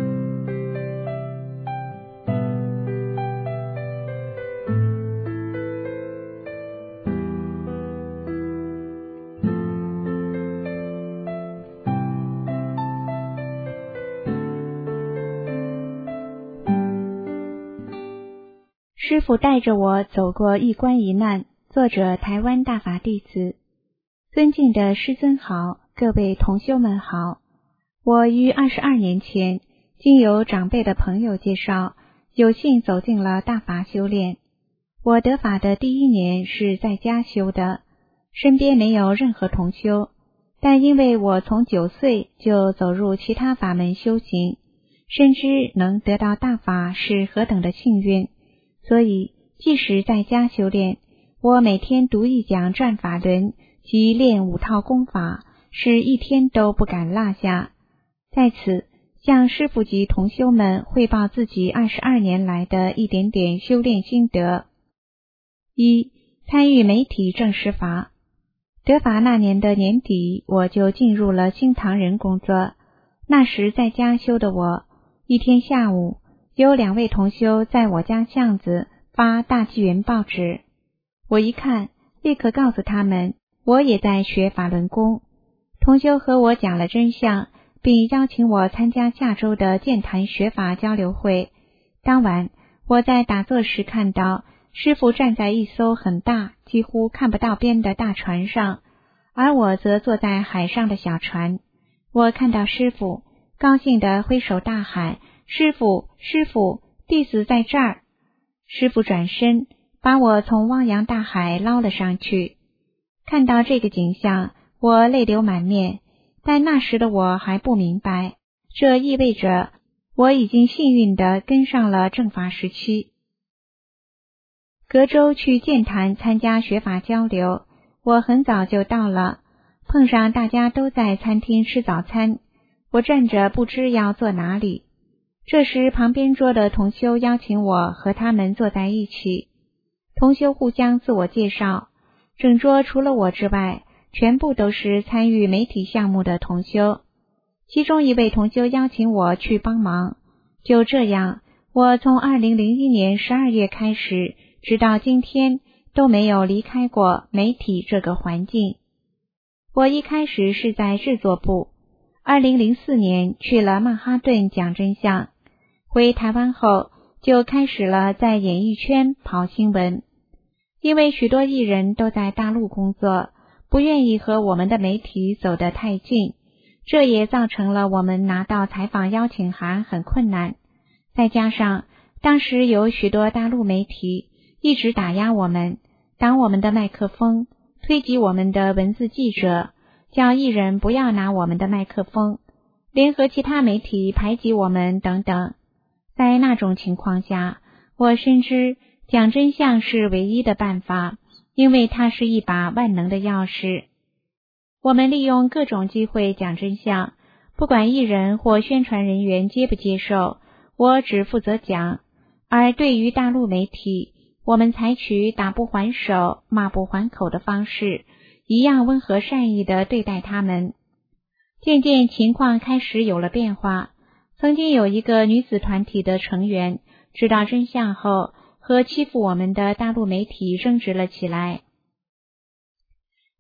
师父带着我走过一关一难，作者台湾大法弟子。尊敬的师尊好，各位同修们好。我于22年前经由长辈的朋友介绍，有幸走进了大法修炼。我得法的第一年是在家修的，身边没有任何同修，但因为我从9岁就走入其他法门修行，深知能得到大法是何等的幸运，所以即使在家修炼，我每天读一讲转法轮及练5套功法，是一天都不敢落下。在此向师父及同修们汇报自己22年来的一点点修炼心得。1. 参与媒体正式法。得法那年的年底，我就进入了新唐人工作。那时在家修的我，一天下午有2位同修在我家巷子发大纪元报纸，我一看，立刻告诉他们我也在学法轮功。同修和我讲了真相，并邀请我参加下周的健谈学法交流会。当晚我在打坐时看到师父站在一艘很大几乎看不到边的大船上，而我则坐在海上的小船。我看到师父高兴地挥手大喊，师父，师父，弟子在这儿。师父转身把我从汪洋大海捞了上去。看到这个景象，我泪流满面，但那时的我还不明白，这意味着我已经幸运地跟上了正法时期。隔周去健谈参加学法交流，我很早就到了，碰上大家都在餐厅吃早餐，我站着不知要坐哪里。这时旁边桌的同修邀请我和他们坐在一起，同修互相自我介绍，整桌除了我之外，全部都是参与媒体项目的同修。其中一位同修邀请我去帮忙，就这样，我从2001年12月开始，直到今天都没有离开过媒体这个环境。我一开始是在制作部，2004年去了曼哈顿讲真相，回台湾后就开始了在演艺圈跑新闻。因为许多艺人都在大陆工作，不愿意和我们的媒体走得太近，这也造成了我们拿到采访邀请函很困难。再加上当时有许多大陆媒体一直打压我们，挡我们的麦克风，推挤我们的文字记者，叫艺人不要拿我们的麦克风，联合其他媒体排挤我们等等。在那种情况下，我深知讲真相是唯一的办法，因为它是一把万能的钥匙。我们利用各种机会讲真相，不管艺人或宣传人员接不接受，我只负责讲。而对于大陆媒体，我们采取打不还手、骂不还口的方式，一样温和善意地对待他们。渐渐情况开始有了变化，曾经有一个女子团体的成员知道真相后，和欺负我们的大陆媒体争执了起来。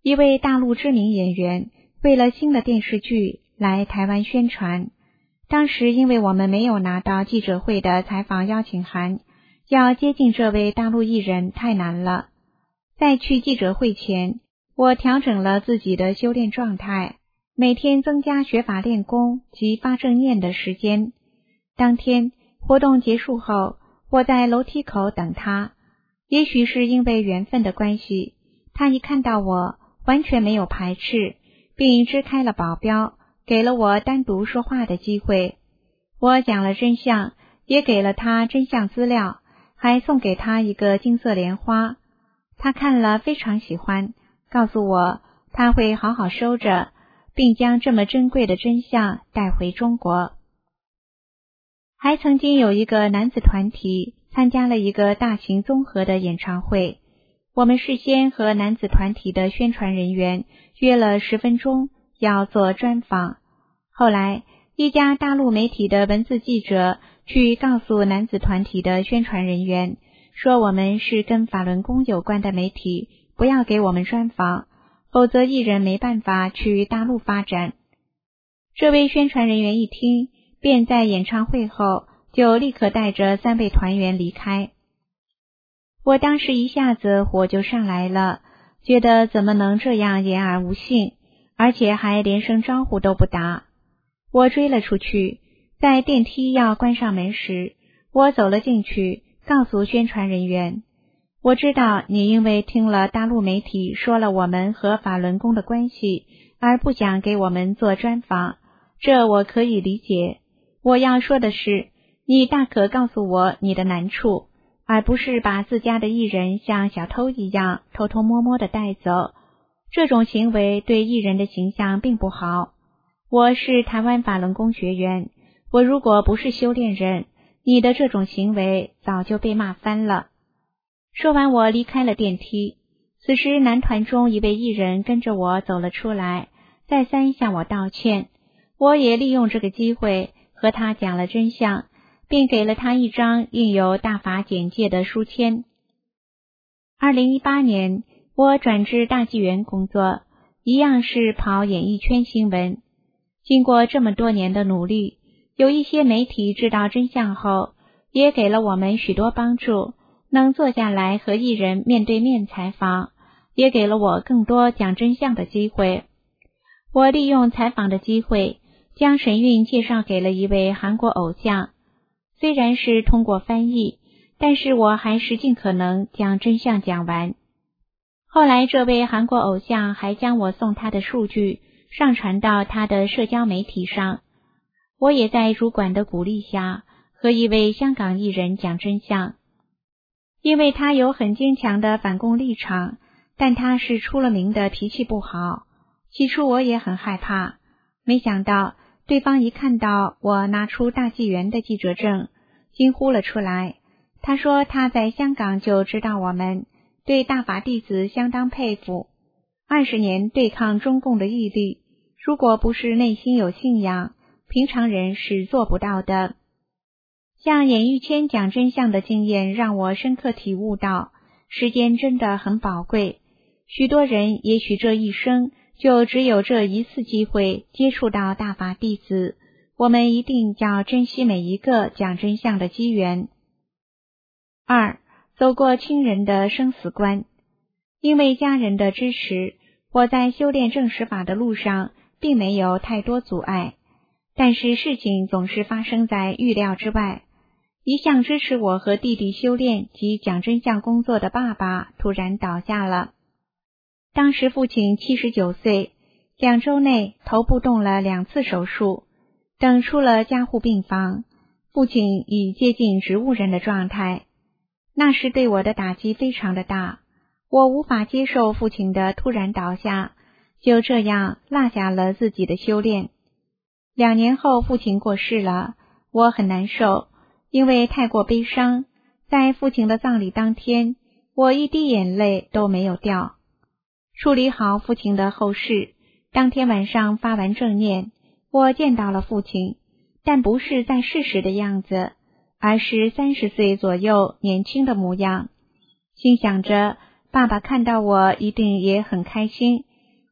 一位大陆知名演员为了新的电视剧来台湾宣传，当时因为我们没有拿到记者会的采访邀请函，要接近这位大陆艺人太难了。在去记者会前，我调整了自己的修炼状态，每天增加学法练功及发正念的时间。当天活动结束后，我在楼梯口等他，也许是因为缘分的关系，他一看到我完全没有排斥，并支开了保镖，给了我单独说话的机会。我讲了真相，也给了他真相资料，还送给他一个金色莲花。他看了非常喜欢，告诉我他会好好收着，并将这么珍贵的真相带回中国。还曾经有一个男子团体参加了一个大型综合的演唱会，我们事先和男子团体的宣传人员约了10分钟要做专访。后来一家大陆媒体的文字记者去告诉男子团体的宣传人员，说我们是跟法轮功有关的媒体，不要给我们专访，否则艺人没办法去大陆发展。这位宣传人员一听，便在演唱会后就立刻带着3位团员离开。我当时一下子火就上来了，觉得怎么能这样言而无信，而且还连声招呼都不打。我追了出去，在电梯要关上门时，我走了进去，告诉宣传人员，我知道你因为听了大陆媒体说了我们和法轮功的关系，而不想给我们做专访，这我可以理解。我要说的是，你大可告诉我你的难处，而不是把自家的艺人像小偷一样偷偷摸摸的带走，这种行为对艺人的形象并不好。我是台湾法轮功学员，我如果不是修炼人，你的这种行为早就被骂翻了。说完，我离开了电梯。此时男团中一位艺人跟着我走了出来，再三向我道歉。我也利用这个机会和他讲了真相，并给了他一张印有大法简介的书签。2018年，我转至大纪元工作，一样是跑演艺圈新闻。经过这么多年的努力，有一些媒体知道真相后，也给了我们许多帮助，能坐下来和艺人面对面采访，也给了我更多讲真相的机会。我利用采访的机会，将神韵介绍给了一位韩国偶像。虽然是通过翻译，但是我还是尽可能将真相讲完。后来这位韩国偶像还将我送他的数据上传到他的社交媒体上。我也在主管的鼓励下，和一位香港艺人讲真相。因为他有很坚强的反共立场，但他是出了名的脾气不好。起初我也很害怕，没想到对方一看到我拿出大纪元的记者证，惊呼了出来。他说他在香港就知道我们，对大法弟子相当佩服。20年对抗中共的毅力，如果不是内心有信仰，平常人是做不到的。向演艺圈讲真相的经验让我深刻体悟到，时间真的很宝贵。许多人也许这一生就只有这一次机会接触到大法弟子，我们一定要珍惜每一个讲真相的机缘。2. 走过亲人的生死关。因为家人的支持，我在修炼正实法的路上并没有太多阻碍，但是事情总是发生在预料之外。一向支持我和弟弟修炼及讲真相工作的爸爸突然倒下了。当时父亲79岁，2周内头部动了2次手术，等出了加护病房，父亲已接近植物人的状态。那时对我的打击非常的大，我无法接受父亲的突然倒下，就这样落下了自己的修炼。2年后父亲过世了，我很难受，因为太过悲伤。在父亲的葬礼当天，我一滴眼泪都没有掉。处理好父亲的后事，当天晚上发完正念，我见到了父亲，但不是在世时的样子，而是30岁左右年轻的模样。心想着爸爸看到我一定也很开心，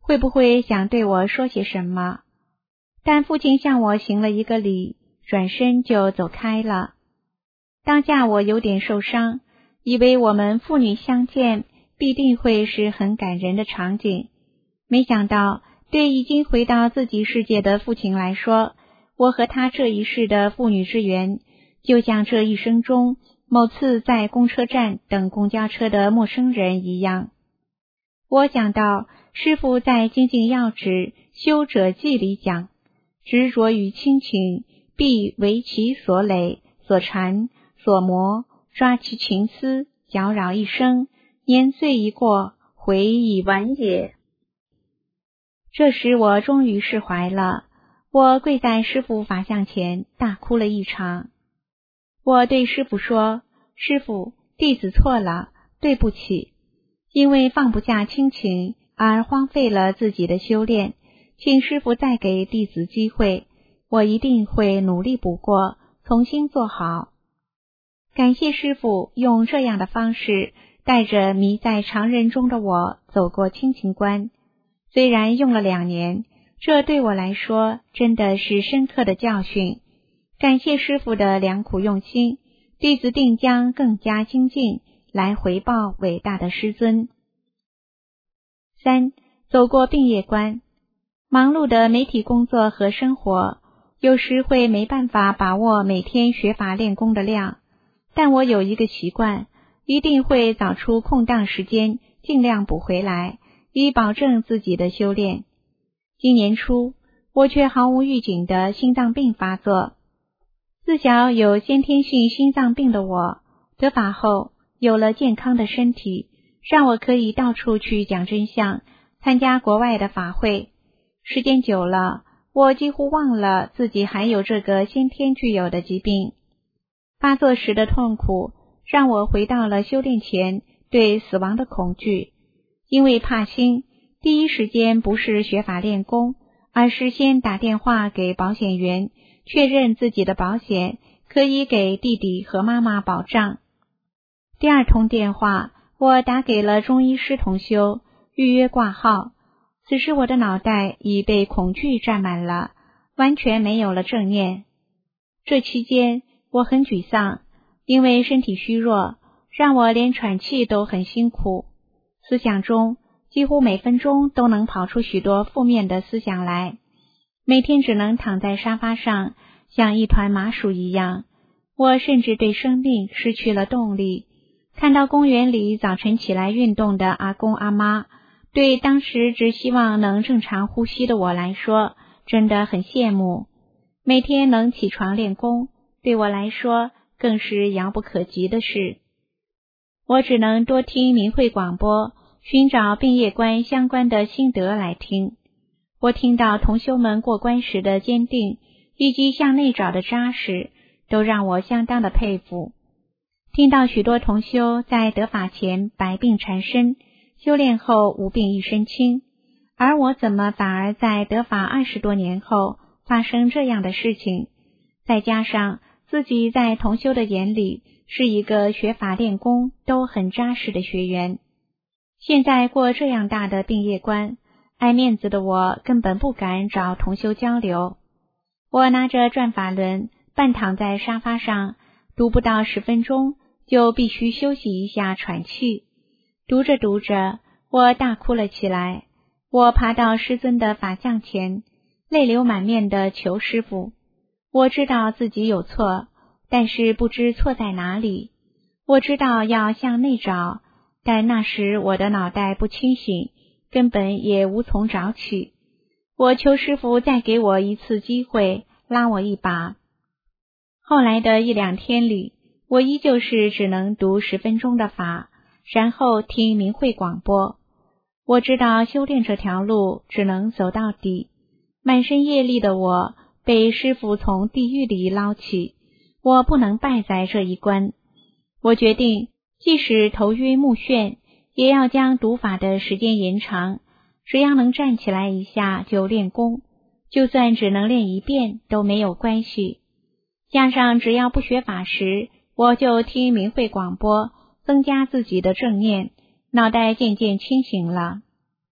会不会想对我说些什么？但父亲向我行了一个礼，转身就走开了。当下我有点受伤，以为我们父女相见必定会是很感人的场景，没想到对已经回到自己世界的父亲来说，我和他这一世的父女之缘，就像这一生中某次在公车站等公交车的陌生人一样。我想到师父在《精进要旨修者记》里讲，执着于亲情，必为其所累、所缠、所磨，抓其情丝，搅扰一生，年岁一过，悔已晚也。这时我终于释怀了，我跪在师父法像前，大哭了一场。我对师父说：师父，弟子错了，对不起，因为放不下亲情而荒废了自己的修炼，请师父再给弟子机会，我一定会努力补过，重新做好。感谢师父用这样的方式带着迷在常人中的我走过亲情关，虽然用了2年，这对我来说真的是深刻的教训。感谢师父的良苦用心，弟子定将更加精进，来回报伟大的师尊。3. 走过病业关。忙碌的媒体工作和生活，有时会没办法把握每天学法练功的量，但我有一个习惯，一定会找出空档时间，尽量补回来，以保证自己的修炼。今年初，我却毫无预警的心脏病发作。自小有先天性心脏病的我，得法后有了健康的身体，让我可以到处去讲真相，参加国外的法会。时间久了，我几乎忘了自己还有这个先天具有的疾病。发作时的痛苦让我回到了修炼前对死亡的恐惧，因为怕心，第一时间不是学法练功，而是先打电话给保险员，确认自己的保险可以给弟弟和妈妈保障。第2通电话，我打给了中医师同修，预约挂号。此时我的脑袋已被恐惧占满了，完全没有了正念。这期间我很沮丧，因为身体虚弱，让我连喘气都很辛苦。思想中几乎每分钟都能跑出许多负面的思想来，每天只能躺在沙发上，像一团麻薯一样。我甚至对生命失去了动力。看到公园里早晨起来运动的阿公阿妈，对当时只希望能正常呼吸的我来说，真的很羡慕。每天能起床练功，对我来说更是遥不可及的事。我只能多听明慧广播，寻找病业关相关的心得来听。我听到同修们过关时的坚定，以及向内找的扎实，都让我相当的佩服。听到许多同修在得法前百病缠身，修炼后无病一身轻，而我怎么反而在得法20多年后发生这样的事情？再加上自己在同修的眼里是一个学法练功都很扎实的学员，现在过这样大的病业关，爱面子的我根本不敢找同修交流。我拿着转法轮，半躺在沙发上，读不到10分钟就必须休息一下喘气。读着读着，我大哭了起来。我爬到师尊的法像前，泪流满面地求师父。我知道自己有错，但是不知错在哪里。我知道要向内找，但那时我的脑袋不清醒，根本也无从找起。我求师父再给我一次机会，拉我一把。后来的1、2天里，我依旧是只能读10分钟的法，然后听明慧广播。我知道修炼这条路只能走到底，满身业力的我被师父从地狱里捞起，我不能败在这一关。我决定即使头晕目眩，也要将读法的时间延长，只要能站起来一下就练功，就算只能练1遍都没有关系。加上只要不学法时，我就听明慧广播，增加自己的正念，脑袋渐渐清醒了。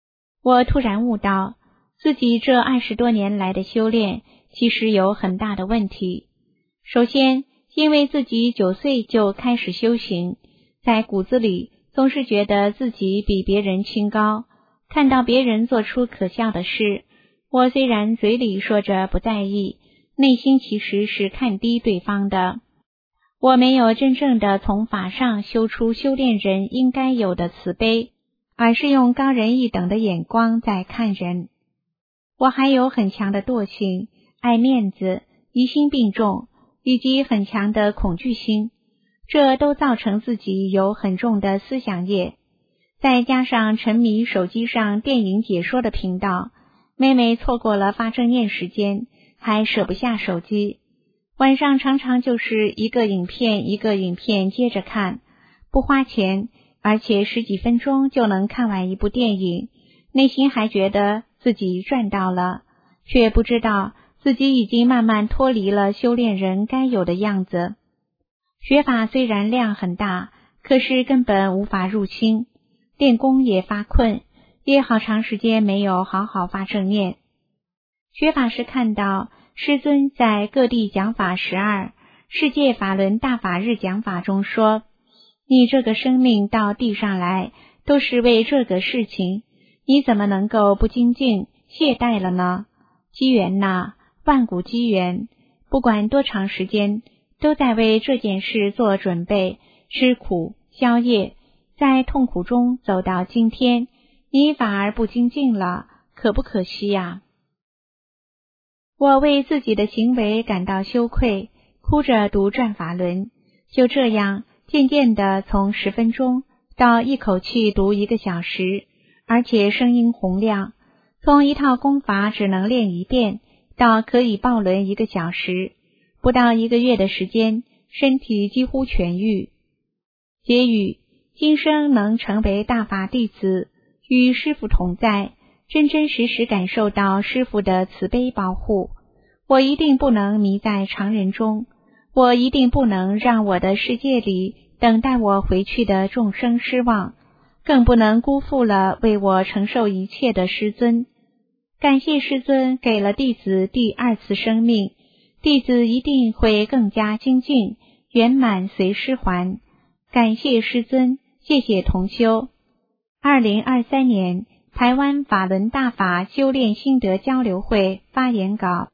我突然悟到，自己这20多年来的修炼其实有很大的问题。首先，因为自己9岁就开始修行，在骨子里总是觉得自己比别人清高，看到别人做出可笑的事，我虽然嘴里说着不在意，内心其实是看低对方的。我没有真正的从法上修出修炼人应该有的慈悲，而是用高人一等的眼光在看人。我还有很强的惰性、爱面子、疑心病重，以及很强的恐惧心，这都造成自己有很重的思想业。再加上沉迷手机上电影解说的频道，每每错过了发正念时间，还舍不下手机。晚上常常就是一个影片一个影片接着看，不花钱，而且10几分钟就能看完一部电影，内心还觉得自己赚到了，却不知道自己已经慢慢脱离了修炼人该有的样子。学法虽然量很大，可是根本无法入心，练功也发困，也好长时间没有好好发正念。学法时看到师尊在各地讲法12世界法轮大法日讲法中说，你这个生命到地上来都是为这个事情，你怎么能够不精进懈怠了呢？机缘呐，万古机缘，不管多长时间，都在为这件事做准备，吃苦消业，在痛苦中走到今天，你反而不精进了，可不可惜呀？我为自己的行为感到羞愧，哭着读转法轮，就这样渐渐地从10分钟到一口气读1个小时，而且声音洪亮，从一套功法只能练1遍到可以抱轮1个小时，不到1个月的时间，身体几乎痊愈。结语：今生能成为大法弟子，与师父同在，真真实实感受到师父的慈悲保护。我一定不能迷在常人中，我一定不能让我的世界里等待我回去的众生失望，更不能辜负了为我承受一切的师尊。感谢师尊给了弟子第2次生命，弟子一定会更加精进，圆满随师还。感谢师尊，谢谢同修。2023年台湾法轮大法修炼心得交流会发言稿。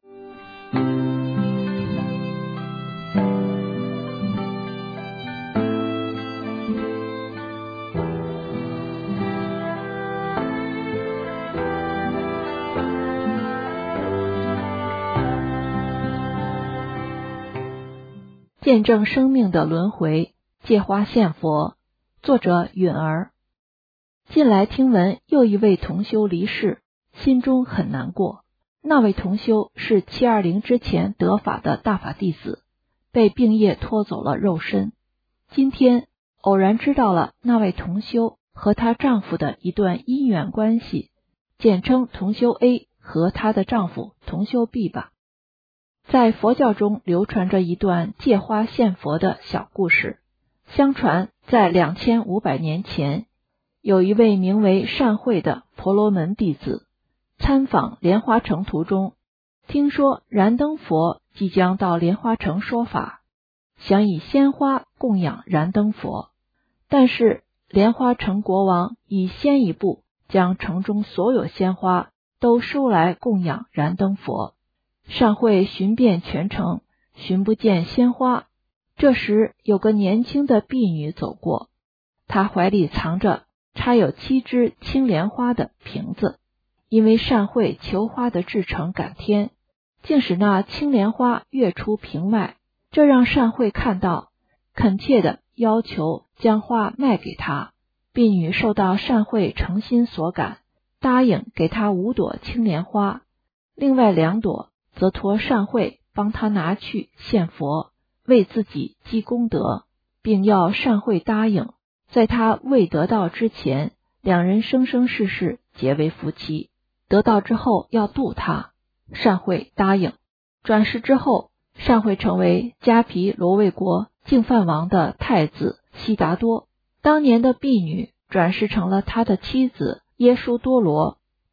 见证生命的轮回，借花献佛。作者允儿。近来听闻又一位同修离世，心中很难过。那位同修是720之前得法的大法弟子，被病业拖走了肉身。今天偶然知道了那位同修和她丈夫的一段姻缘关系，简称同修 A 和她的丈夫同修 B 吧。在佛教中流传着一段借花献佛的小故事。相传在2500年前，有一位名为善慧的婆罗门弟子，参访莲花城途中，听说燃灯佛即将到莲花城说法，想以鲜花供养燃灯佛。但是莲花城国王已先一步将城中所有鲜花都收来供养燃灯佛。善慧寻遍全城，寻不见鲜花。这时有个年轻的婢女走过，她怀里藏着插有7支青莲花的瓶子。因为善慧求花的至诚感天，竟使那青莲花跃出瓶外，这让善慧看到，恳切地要求将花卖给她。婢女受到善慧诚心所感，答应给她5朵青莲花，另外2朵则托善慧帮她拿去献佛，为自己积功德，并要善慧答应，在她未得到之前，2人生生世世结为夫妻，得到之后要度她。善慧答应。转世之后，善慧成为迦毗罗卫国净饭王的太子悉达多，当年的婢女转世成了他的妻子耶输多罗。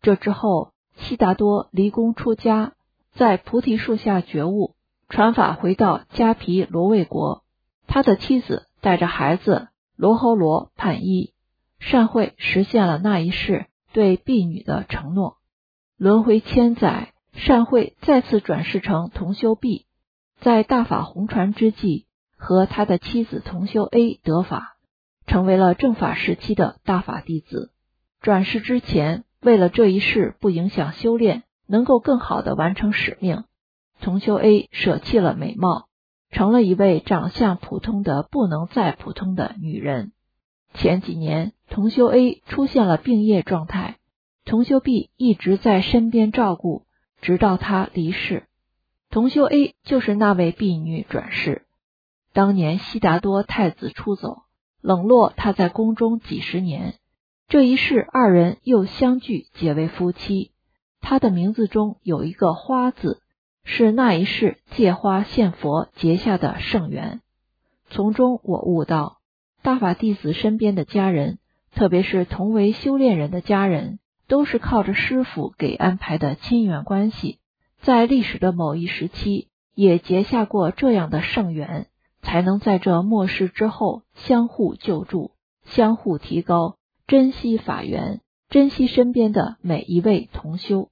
这之后，悉达多离宫出家，在菩提树下觉悟，传法回到迦毗罗卫国。他的妻子带着孩子罗睺罗叛依，善慧实现了那一世对婢女的承诺。轮回千载，善慧再次转世成同修婢，在大法红传之际，和他的妻子同修 A 得法，成为了正法时期的大法弟子。转世之前，为了这一世不影响修炼，能够更好地完成使命，同修 A 舍弃了美貌，成了一位长相普通的不能再普通的女人。前几年，同修 A 出现了病业状态，同修 B 一直在身边照顾，直到她离世。同修 A 就是那位婢女转世。当年悉达多太子出走，冷落他在宫中几十年，这一世二人又相聚结为夫妻。他的名字中有一个花字，是那一世借花献佛结下的圣缘。从中我悟到，大法弟子身边的家人，特别是同为修炼人的家人，都是靠着师父给安排的亲缘关系，在历史的某一时期也结下过这样的圣缘，才能在这末世之后相互救助，相互提高，珍惜法缘，珍惜身边的每一位同修。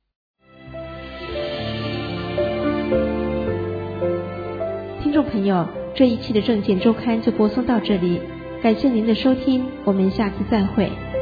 听众朋友，这一期的正见周刊就播送到这里，感谢您的收听，我们下次再会。